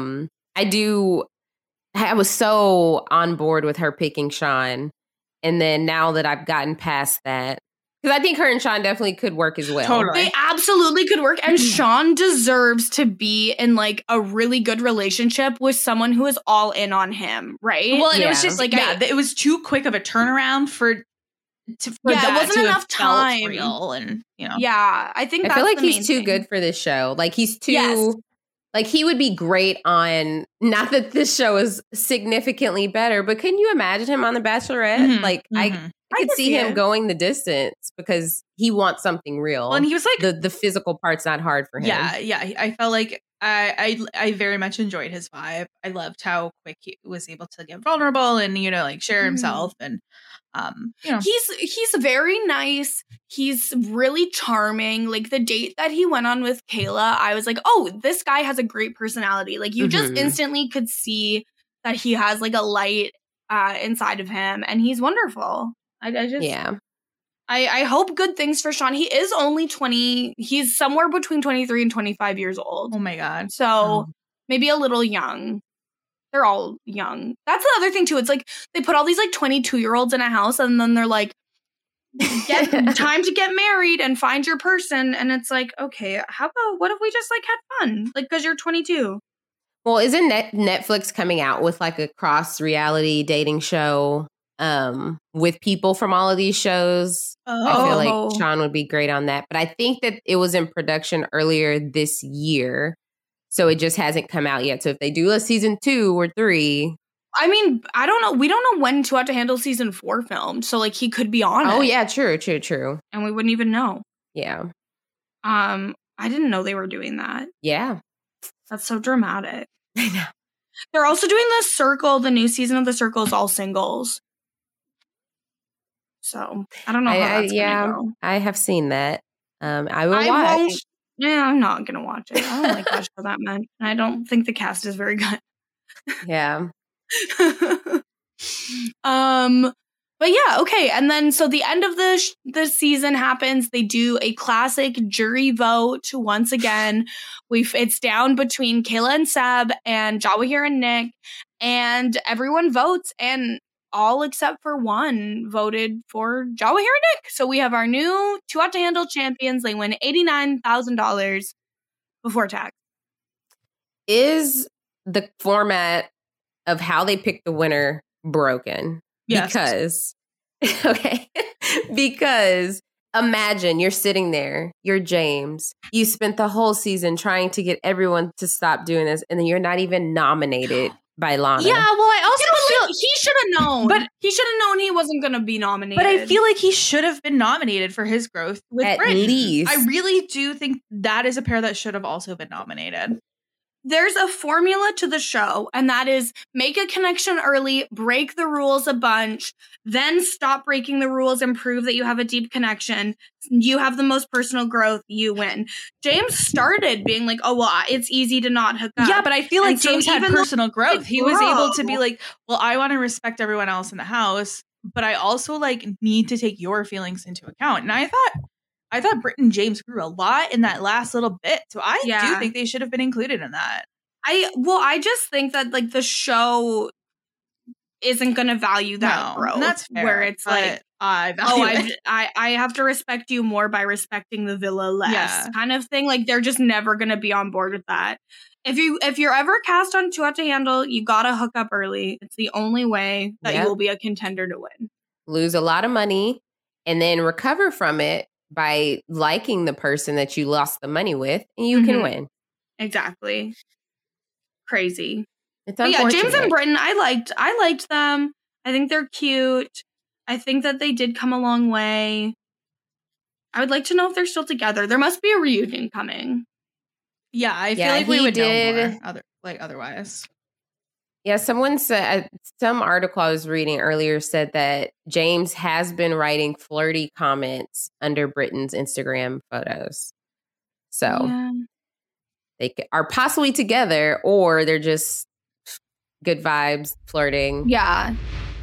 I was so on board with her picking Sean. And then now that I've gotten past that, because I think her and Sean definitely could work as well. Totally. They absolutely could work. And Sean deserves to be in like a really good relationship with someone who is all in on him, right? Well, and it was just like, it was too quick of a turnaround for it wasn't enough time. Real and, you know. Yeah, I think I feel like he's too good for this show. Like he's too... Yes. Like, he would be great on, not that this show is significantly better, but can you imagine him on The Bachelorette? Like, I could see him going the distance because he wants something real. Well, and he was like... The physical part's not hard for him. Yeah. I felt like I very much enjoyed his vibe. I loved how quick he was able to get vulnerable and, you know, like share himself. And, you know, he's very nice. He's really charming. Like the date that he went on with Kayla, I was like, oh, this guy has a great personality. Like you just instantly could see that he has like a light inside of him, and he's wonderful. I hope good things for Sean. He is only 20. He's somewhere between 23 and 25 years old. Oh my God. So maybe a little young. They're all young. That's the other thing too. It's like they put all these like 22-year-olds in a house, and then they're like, time to get married and find your person. And it's like, okay, how about what if we just like had fun? Like, because you're 22. Well, isn't Netflix coming out with like a cross reality dating show with people from all of these shows? I feel like Sean would be great on that. But I think that it was in production earlier this year, so it just hasn't come out yet. So if they do a season 2 or 3, I mean, I don't know. We don't know when Too Hot to Handle season 4 filmed, so like he could be on it. Oh yeah, true, and we wouldn't even know. Yeah. I didn't know they were doing that. Yeah, that's so dramatic. I know. They're also doing The Circle. The new season of The Circle is all singles. So I don't know how that's gonna go. I have seen that. I will watch. I'm not gonna watch it. I don't like that show that much. I don't think the cast is very good. Yeah. But yeah, okay. And then so the end of the season happens. They do a classic jury vote once again. It's down between Kayla and Seb and Jawahir and Nick, and everyone votes, and all except for one voted for Jawahir and Nick. So we have our new Too Hot to Handle champions. They win $89,000 before tax. Is the format of how they pick the winner broken? Yes. Because imagine you're sitting there, you're James, you spent the whole season trying to get everyone to stop doing this, and then you're not even nominated by Lana. Yeah, well, I also feel he should have known. But he should have known he wasn't going to be nominated. But I feel like he should have been nominated for his growth with at Britney. least. I really do think that is a pair that should have also been nominated. There's a formula to the show, and that is make a connection early, break the rules a bunch, then stop breaking the rules and prove that you have a deep connection. You have the most personal growth, you win. James started being like, oh, well, it's easy to not hook up. Yeah, but I feel like And so James had even personal growth. He was grow. able to be like, well, I want to respect everyone else in the house, but I also like need to take your feelings into account. And I thought Britt and James grew a lot in that last little bit. So I do think they should have been included in that. I just think that like the show isn't going to value that growth. That's fair, where it's like, I have to respect you more by respecting the villa less, kind of thing. Like they're just never going to be on board with that. If you're ever cast on Too Hot to Handle, you got to hook up early. It's the only way that you will be a contender to win. Lose a lot of money and then recover from it by liking the person that you lost the money with, and you can win. Exactly. Crazy. It's unfortunate. Yeah, James and Britton, I liked them. I think they're cute. I think that they did come a long way. I would like to know if they're still together. There must be a reunion coming. Yeah, I feel like we would know more otherwise. Yeah, someone said, some article I was reading earlier said that James has been writing flirty comments under Britton's Instagram photos. So they are possibly together, or they're just good vibes, flirting. Yeah.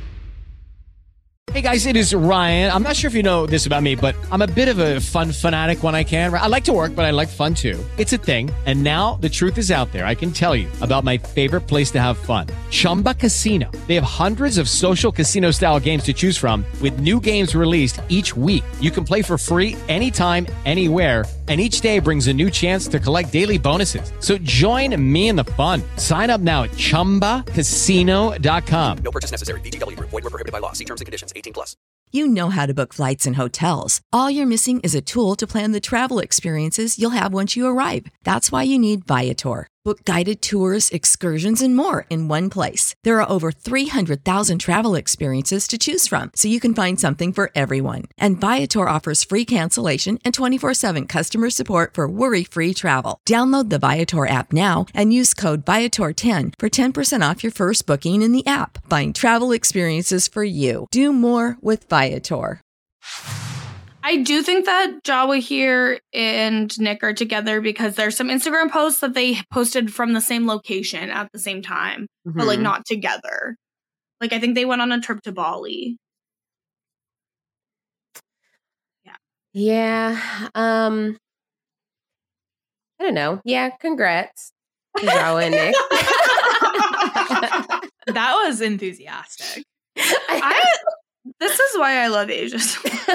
Hey guys, it is Ryan. I'm not sure if you know this about me, but I'm a bit of a fun fanatic when I can. I like to work, but I like fun too. It's a thing. And now the truth is out there. I can tell you about my favorite place to have fun. Chumba Casino. They have hundreds of social casino style games to choose from with new games released each week. You can play for free anytime, anywhere. And each day brings a new chance to collect daily bonuses. So join me in the fun. Sign up now at ChumbaCasino.com. No purchase necessary. VGW Group. Void where prohibited by law. See terms and conditions. 18+. You know how to book flights and hotels. All you're missing is a tool to plan the travel experiences you'll have once you arrive. That's why you need Viator. Book guided tours, excursions, and more in one place. There are over 300,000 travel experiences to choose from, so you can find something for everyone. And Viator offers free cancellation and 24/7 customer support for worry-free travel. Download the Viator app now and use code Viator10 for 10% off your first booking in the app. Find travel experiences for you. Do more with Viator. I do think that Jawahir and Nick are together because there's some Instagram posts that they posted from the same location at the same time, but like not together. Like I think they went on a trip to Bali. Yeah. I don't know. Yeah, congrats to Jawa and Nick. That was enthusiastic. This is why I love Asia so much.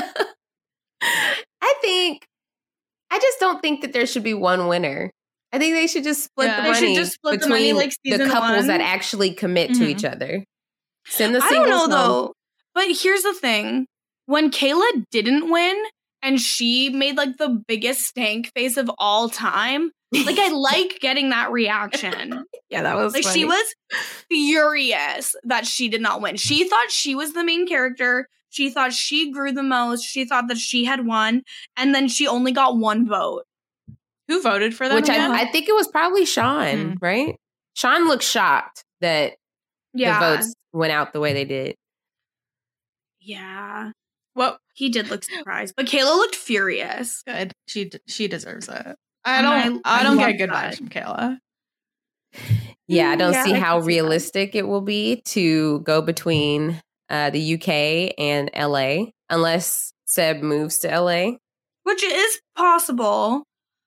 I just don't think that there should be one winner. I think they should just split the money between the couples that actually commit to each other. Send the singles I don't know home. though. But here's the thing. When Kayla didn't win and she made like the biggest stank face of all time, like I like getting that reaction. Yeah, that was like funny. She was furious that she did not win. She thought she was the main character. She thought she grew the most. She thought that she had won. And then she only got one vote. Who voted for them? Which I think it was probably Sean, right? Sean looked shocked that the votes went out the way they did. Yeah. Well, he did look surprised. But Kayla looked furious. Good. She deserves it. I don't get good vibes from Kayla. Yeah, I don't see how realistic it will be to go between the UK and LA unless Seb moves to LA, which is possible.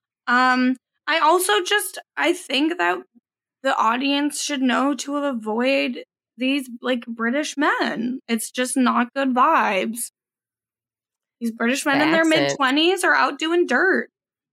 I also I think that the audience should know to avoid these like British men. It's just not good vibes. These British men in their mid-20s are out doing dirt.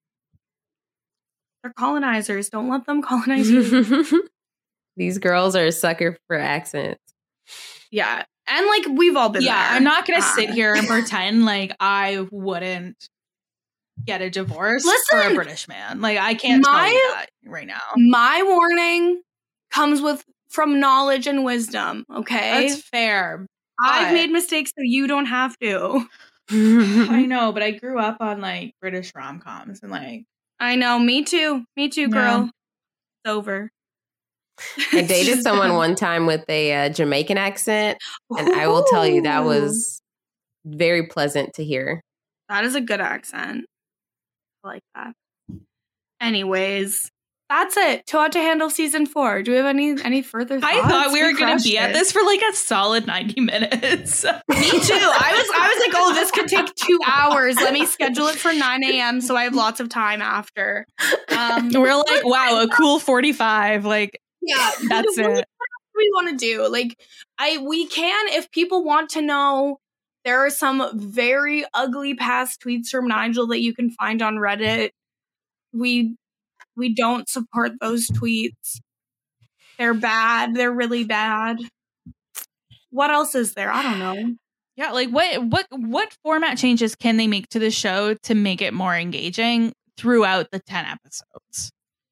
They're colonizers. Don't let them colonize you. These girls are a sucker for accents. Yeah. And like we've all been there. I'm not gonna sit here and pretend like I wouldn't get a divorce for a British man. Like I can't tell you that right now. My warning comes from knowledge and wisdom. Okay, that's fair. I've made mistakes, so you don't have to. I know, but I grew up on like British rom-coms and like I know. Me too, girl. It's over. I dated someone one time with a Jamaican accent, and I will tell you that was very pleasant to hear. That is a good accent. I like that. Anyways, that's it. Too Hot to Handle season 4. Do we have any further thoughts? I thought we were going to be at this for like a solid 90 minutes. Me too. I was like, oh, this could take 2 hours. Let me schedule it for 9 a.m. so I have lots of time after. We're like, wow, a cool 45. Like, yeah, that's it. What we want to do? Like, we can, if people want to know, there are some very ugly past tweets from Nigel that you can find on Reddit. We don't support those tweets. They're bad. They're really bad. What else is there? I don't know. Yeah, like what format changes can they make to the show to make it more engaging throughout the 10 episodes?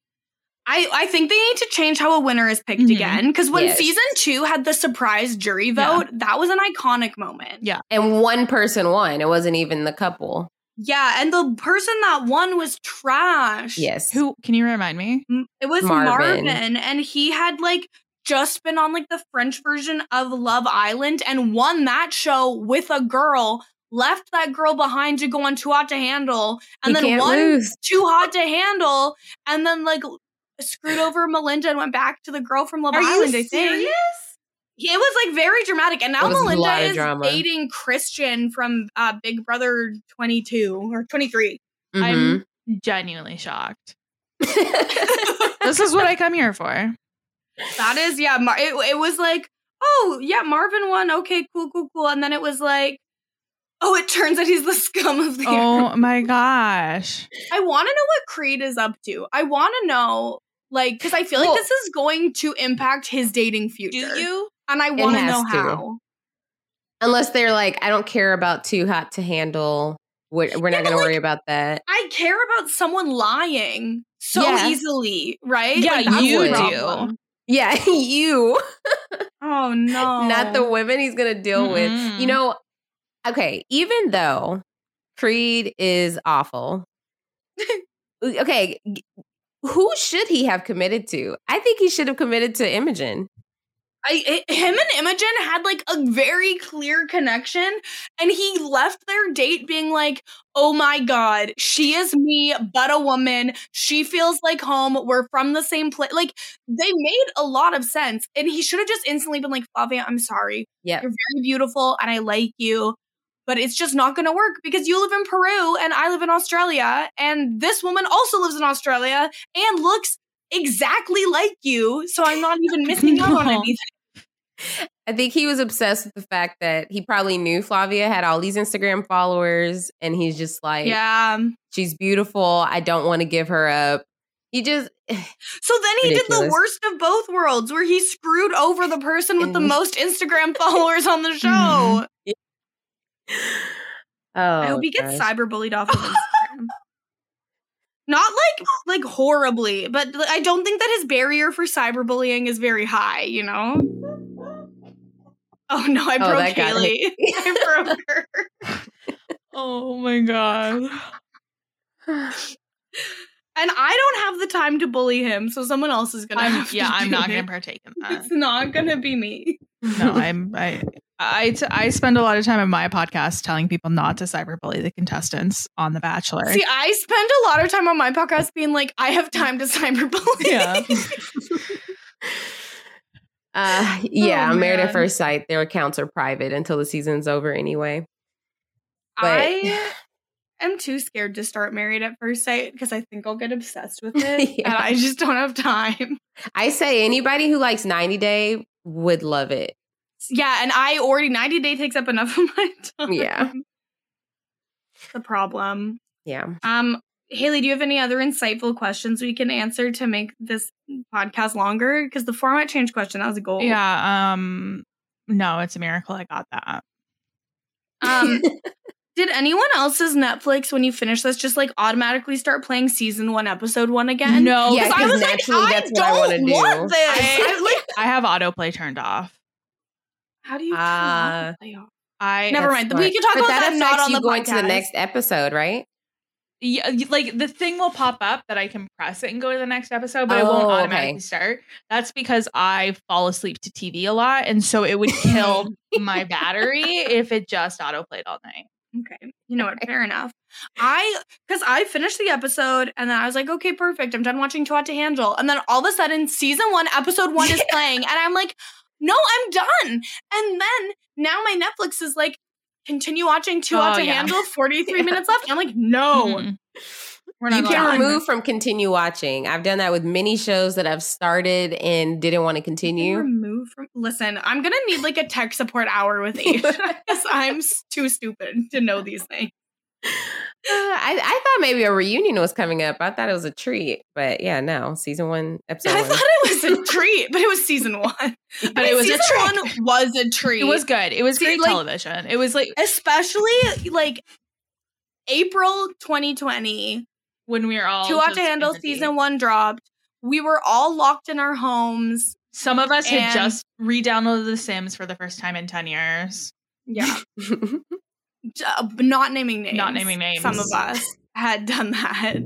I think they need to change how a winner is picked again. Because when season 2 had the surprise jury vote, that was an iconic moment. Yeah. And one person won. It wasn't even the couple. Yeah, and the person that won was trash. Yes. Who, can you remind me? It was Marvin. And he had like just been on like the French version of Love Island and won that show with a girl, left that girl behind to go on Too Hot to Handle, and then won Too Hot to Handle, and then like screwed over Melinda and went back to the girl from Love Island, I think. Serious? It was like very dramatic. And now Melinda is dating Christian from Big Brother 22 or 23. Mm-hmm. I'm genuinely shocked. This is what I come here for. That is, yeah. It was like, oh, yeah, Marvin won. Okay, cool. And then it was like, oh, it turns out he's the scum of the earth. Oh my gosh. I want to know what Creed is up to. I want to know, like, because I feel like this is going to impact his dating future. Do you? And I want to know how. Unless they're like, I don't care about Too Hot to Handle. We're not going to worry about that. I care about someone lying so easily, right? Yeah, like, you do. Yeah, you. Oh, no. Not the women he's going to deal with. You know, okay, even though Creed is awful, okay, who should he have committed to? I think he should have committed to Imogen. Him and Imogen had like a very clear connection, and he left their date being like, oh my God, she is me, but a woman. She feels like home. We're from the same place. Like, they made a lot of sense. And he should have just instantly been like, Flavia, I'm sorry. Yeah, you're very beautiful and I like you, but it's just not going to work because you live in Peru and I live in Australia. And this woman also lives in Australia and looks exactly like you. So I'm not even missing out on anything. I think he was obsessed with the fact that he probably knew Flavia had all these Instagram followers, and he's just like, she's beautiful. I don't want to give her up. He just... So then he did the worst of both worlds, where he screwed over the person with the most Instagram followers on the show. I hope he gets cyberbullied off of Instagram. Not like horribly, but I don't think that his barrier for cyberbullying is very high, you know? Oh no, I broke Haley. I broke her. Oh my God. And I don't have the time to bully him, so someone else is gonna have to. I'm not gonna partake in that. It's not gonna be me. No, I spend a lot of time on my podcast telling people not to cyberbully the contestants on The Bachelor. See, I spend a lot of time on my podcast being like, I have time to cyberbully. Yeah. Married at First Sight, their accounts are private until the season's over anyway. But I am too scared to start Married at First Sight because I think I'll get obsessed with it. And I just don't have time. I say anybody who likes 90 Day would love it. Yeah, and I already 90 Day takes up enough of my time. Yeah. The problem. Yeah. Haley, do you have any other insightful questions we can answer to make this podcast longer? Because the format change question, that was a goal. Yeah. No, it's a miracle I got that. Did anyone else's Netflix, when you finish this, just like automatically start playing season 1, episode 1 again? No, yeah, I was naturally like, that's what I want to do. I have autoplay turned off. How do you turn autoplay off? Never mind. We can talk about that not on the going podcast. To the next episode, right? Yeah, like the thing will pop up that I can press it and go to the next episode, but it won't automatically start. That's because I fall asleep to TV a lot, and so it would kill my battery if it just autoplayed all night. Okay, you know what? Fair enough. Because I finished the episode, and then I was like, okay, perfect. I'm done watching Too Hot to Handle, and then all of a sudden, season 1, episode 1 is playing, and I'm like, no, I'm done. And then now my Netflix is like, continue watching Too Hot to Handle, 43 minutes left. I'm like, no. You can remove from continue watching. I've done that with many shows that I've started and didn't want to continue. Remove from. Listen, I'm going to need like a tech support hour with Ace because I'm too stupid to know these things. I thought maybe a reunion was coming up. I thought it was a treat, but yeah, no. Season 1, episode 1. I thought it was a treat, but it was season 1. But it was season 1 was a treat. It was good. It was great television. It was like, especially like April 2020 when we were all Too Hot to Handle season 1 dropped. We were all locked in our homes. Some of us had just re-downloaded The Sims for the first time in 10 years. Yeah. Not naming names. Not naming names. Some of us had done that.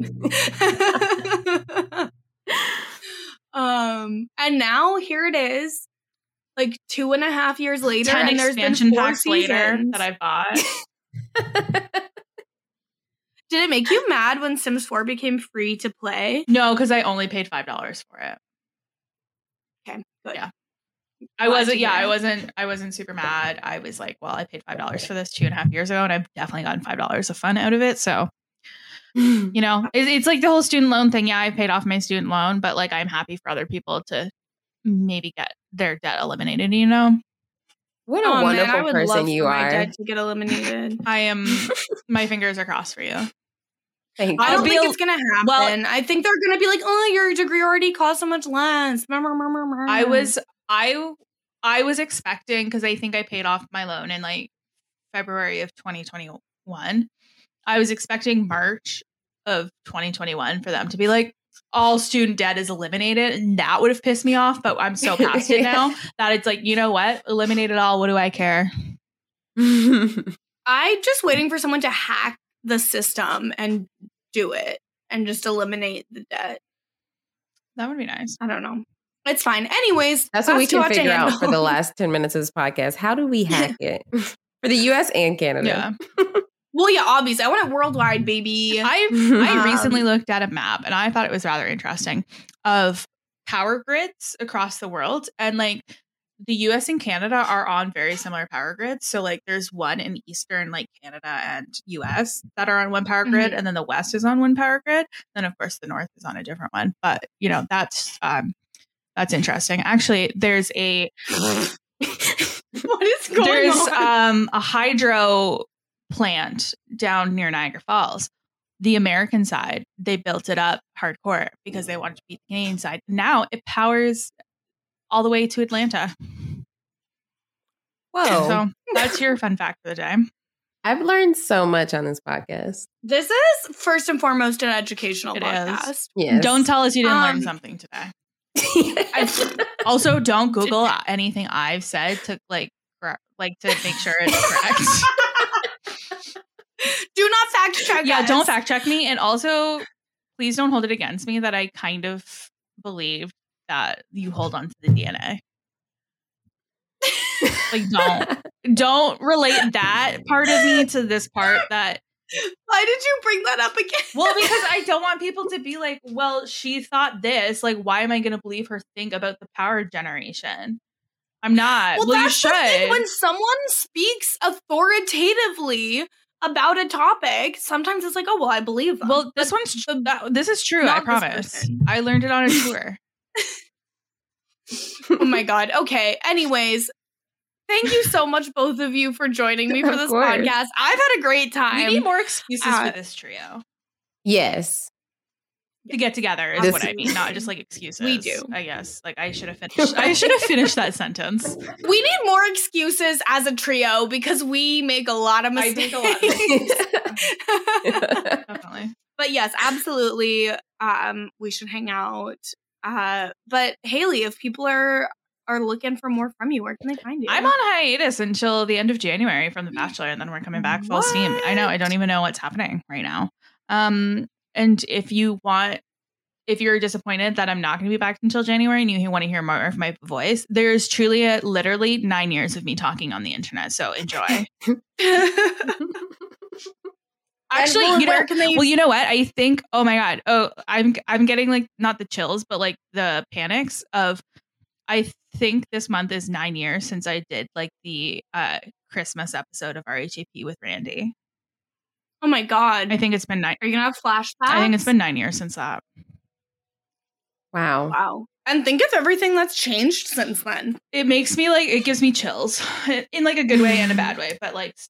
And now here it is, like 2.5 years later, 10 and there's expansion been 4 packs seasons later that I bought. Did it make you mad when Sims 4 became free to play? No, because I only paid $5 for it. Okay, good. Yeah. I wasn't super mad. I was like, well, I paid $5 for this 2.5 years ago, and I've definitely gotten $5 of fun out of it. So, you know, it's like the whole student loan thing. Yeah, I paid off my student loan, but like, I'm happy for other people to maybe get their debt eliminated, you know? What a wonderful person you are. My debt to get eliminated. I am, my fingers are crossed for you. Thank I don't think it's going to happen. Well, I think they're going to be like, oh, your degree already cost so much less. I was expecting, because I think I paid off my loan in like February of 2021. I was expecting March of 2021 for them to be like, all student debt is eliminated, and that would have pissed me off. But I'm so past it now that it's like, you know what? Eliminate it all. What do I care? I'm just waiting for someone to hack the system and do it and just eliminate the debt. That would be nice. I don't know. It's fine. Anyways, that's what we can figure out for the last 10 minutes of this podcast. How do we hack it for the US and Canada? Yeah. Well, yeah, obviously. I want it worldwide, baby. I recently looked at a map, and I thought it was rather interesting, of power grids across the world. And like the US and Canada are on very similar power grids. So like there's one in Eastern, like Canada and US that are on one power grid. And then the West is on one power grid. Then of course the North is on a different one. But you know, that's interesting. Actually, there's a what is going on? A hydro plant down near Niagara Falls. The American side, they built it up hardcore because they wanted to beat the Canadian side. Now it powers all the way to Atlanta. Whoa. So that's your fun fact for the day. I've learned so much on this podcast. This is first and foremost an educational podcast. Yes. Don't tell us you didn't learn something today. Also, don't Google anything I've said to to make sure it's correct. Do not fact check. Yeah, us. don't fact check me. And also, please don't hold it against me that I kind of believe that you hold on to the DNA. Like, don't relate that part of me to this part that. Why did you bring that up again? Well, because I don't want people to be like, well, she thought this. Like, why am I going to believe her think about the power generation? I'm not. Well, you should. When someone speaks authoritatively about a topic, sometimes it's like, oh, well, I believe them. Well, this is true. I promise. I learned it on a tour. Oh my God. Okay. Anyways, thank you so much, both of you, for joining me for this podcast. I've had a great time. We need more excuses for this trio. Yes. To get together is what I mean, not just like excuses. We do. I guess. Like I should have finished that sentence. We need more excuses as a trio because we make a lot of mistakes. Definitely. But yes, absolutely. We should hang out. But Haley, if people are looking for more from you, where can they find you? I'm on hiatus until the end of January from The Bachelor, and then we're coming back full steam. I know. I don't even know what's happening right now. And if you're disappointed that I'm not going to be back until January and you want to hear more of my voice, there's truly literally 9 years of me talking on the internet. So enjoy. Actually, you know what? I think, oh my God. Oh, I'm getting like, not the chills, but like the panics of, I think this month is 9 years since I did like the Christmas episode of RHAP with Randy. Oh my God. I think it's been 9. Are you going to have flashbacks? I think it's been 9 years since that. Wow. And think of everything that's changed since then. It makes me like, it gives me chills in like a good way and a bad way. But like,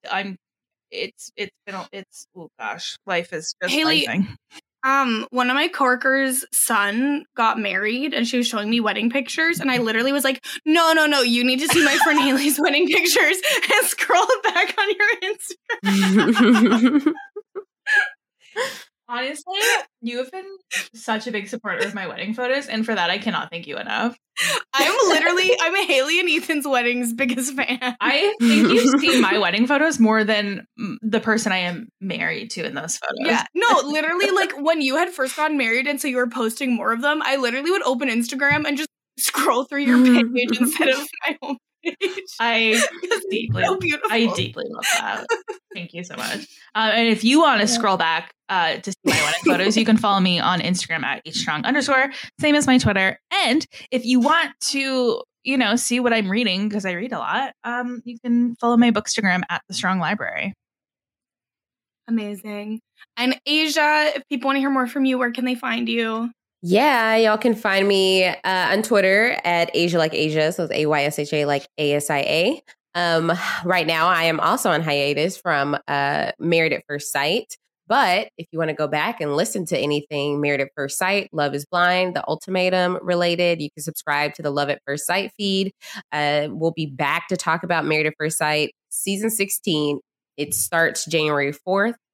oh gosh, life is just Haley, lifing. One of my coworkers' son got married and she was showing me wedding pictures and I literally was like, no, you need to see my friend Haley's wedding pictures and scroll back on your Instagram. Honestly, you have been such a big supporter of my wedding photos, and for that I cannot thank you enough. I'm Haley and Ethan's wedding's biggest fan. I think you've seen my wedding photos more than the person I am married to in those photos. Yeah, no, literally, like when you had first gotten married and so you were posting more of them, I literally would open Instagram and just scroll through your page instead of my home page. I deeply love that. Thank you so much. And if you want to scroll back to see my wedding photos, you can follow me on Instagram at hstrong_, same as my Twitter. And if you want to, see what I'm reading, because I read a lot, you can follow my Bookstagram at The Strong Library. Amazing. And Asia, if people want to hear more from you, where can they find you? Yeah, y'all can find me on Twitter at Asia Like Asia. So it's AYSHA like ASIA. Right now, I am also on hiatus from Married at First Sight. But if you want to go back and listen to anything Married at First Sight, Love is Blind, The Ultimatum related, you can subscribe to the Love at First Sight feed. We'll be back to talk about Married at First Sight season 16. It starts January 4th.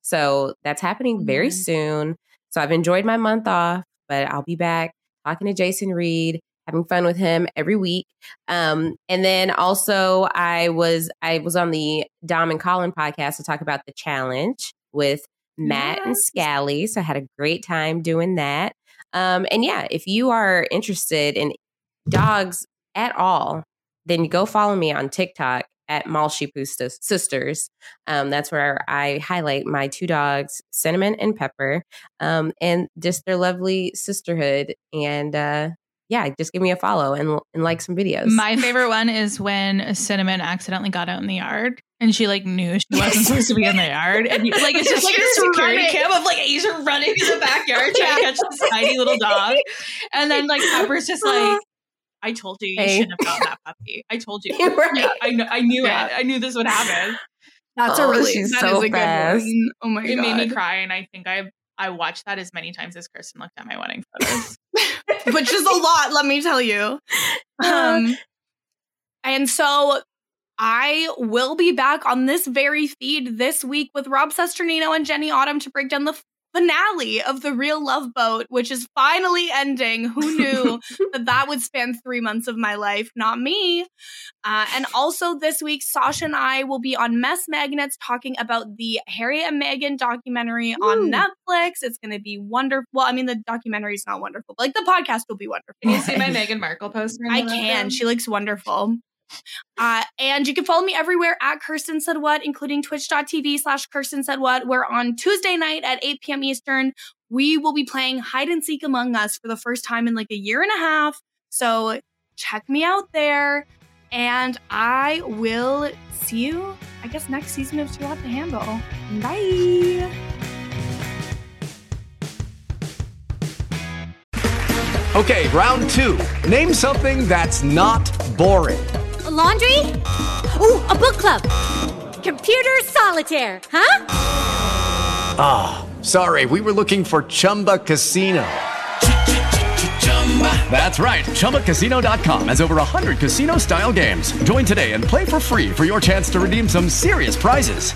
So that's happening very soon. So I've enjoyed my month off, but I'll be back talking to Jason Reed, having fun with him every week. And then also I was on the Dom and Colin podcast to talk about the challenge with Matt and Scally. So I had a great time doing that. And yeah, if you are interested in dogs at all, then go follow me on TikTok at Malshipu Sisters. That's where I highlight my 2 dogs, Cinnamon and Pepper, and just their lovely sisterhood. And just give me a follow and like some videos. My favorite one is when Cinnamon accidentally got out in the yard and she like knew she wasn't supposed to be in the yard. And like it's just like a security cam of like Asia running in the backyard trying to catch this tiny little dog. And then like Pepper's just like, I told you shouldn't have gotten that puppy. I told you. Right. Yeah, I knew it. I knew this would happen. That's a good one. Oh my God. It made me cry, and I think I watched that as many times as Kristen looked at my wedding photos. Which is a lot, let me tell you. And so I will be back on this very feed this week with Rob Sesternino and Jenny Autumn to break down the finale of The Real Love Boat, which is finally ending. Who knew that would span 3 months of my life? Not me. And also this week, Sasha and I will be on Mess Magnets talking about the Harry and Meghan documentary on Netflix. It's going to be wonderful. Well, I mean, the documentary is not wonderful, but like the podcast will be wonderful. Can you see my Meghan Markle poster? I can. She looks wonderful. And you can follow me everywhere at Kirsten Said What, including twitch.tv/Kirsten Said What, where on Tuesday night at 8 p.m. Eastern, we will be playing Hide and Seek Among Us for the first time in like a year and a half. So check me out there. And I will see you, I guess, next season of Too Hot to Handle. Bye. Okay, round 2. Name something that's not boring. A laundry? Ooh, a book club. Computer solitaire, huh? Ah, sorry, we were looking for Chumba Casino. That's right, ChumbaCasino.com has over 100 casino-style games. Join today and play for free for your chance to redeem some serious prizes.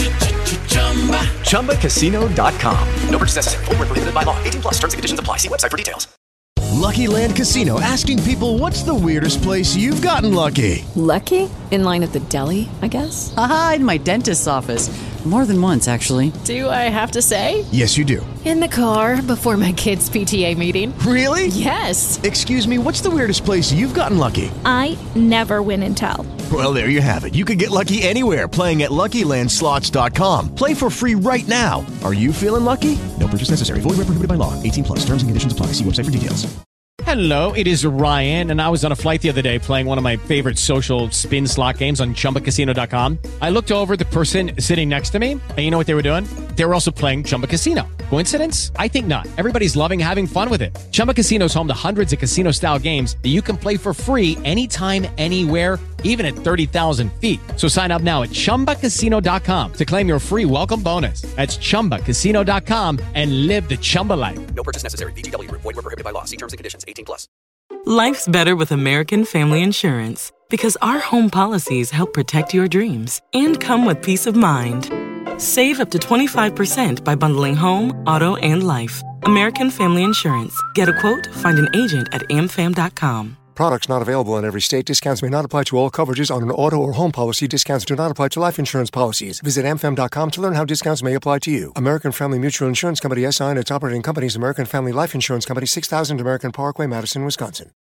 ChumbaCasino.com. No purchase necessary. Void where prohibited by law. 18+ terms and conditions apply. See website for details. Lucky Land Casino, asking people, what's the weirdest place you've gotten lucky? Lucky? In line at the deli, I guess? Aha, in my dentist's office. More than once, actually. Do I have to say? Yes, you do. In the car before my kids' PTA meeting. Really? Yes. Excuse me, what's the weirdest place you've gotten lucky? I never win and tell. Well, there you have it. You can get lucky anywhere, playing at LuckyLandSlots.com. Play for free right now. Are you feeling lucky? No purchase necessary. Void where prohibited by law. 18+. Terms and conditions apply. See website for details. Hello, it is Ryan, and I was on a flight the other day playing one of my favorite social spin slot games on ChumbaCasino.com. I looked over at the person sitting next to me, and you know what they were doing? They were also playing Chumba Casino. Coincidence? I think not. Everybody's loving having fun with it. Chumba Casino is home to hundreds of casino-style games that you can play for free anytime, anywhere, even at 30,000 feet. So sign up now at ChumbaCasino.com to claim your free welcome bonus. That's ChumbaCasino.com and live the Chumba life. No purchase necessary. VGW. Void where prohibited by law. See terms and conditions. 18+. Life's better with American Family Insurance because our home policies help protect your dreams and come with peace of mind. Save up to 25% by bundling home, auto, and life. American Family Insurance. Get a quote, find an agent at amfam.com. Products not available in every state. Discounts may not apply to all coverages on an auto or home policy. Discounts do not apply to life insurance policies. Visit amfam.com to learn how discounts may apply to you. American Family Mutual Insurance Company, S.I. and its operating companies, American Family Life Insurance Company, 6000 American Parkway, Madison, Wisconsin.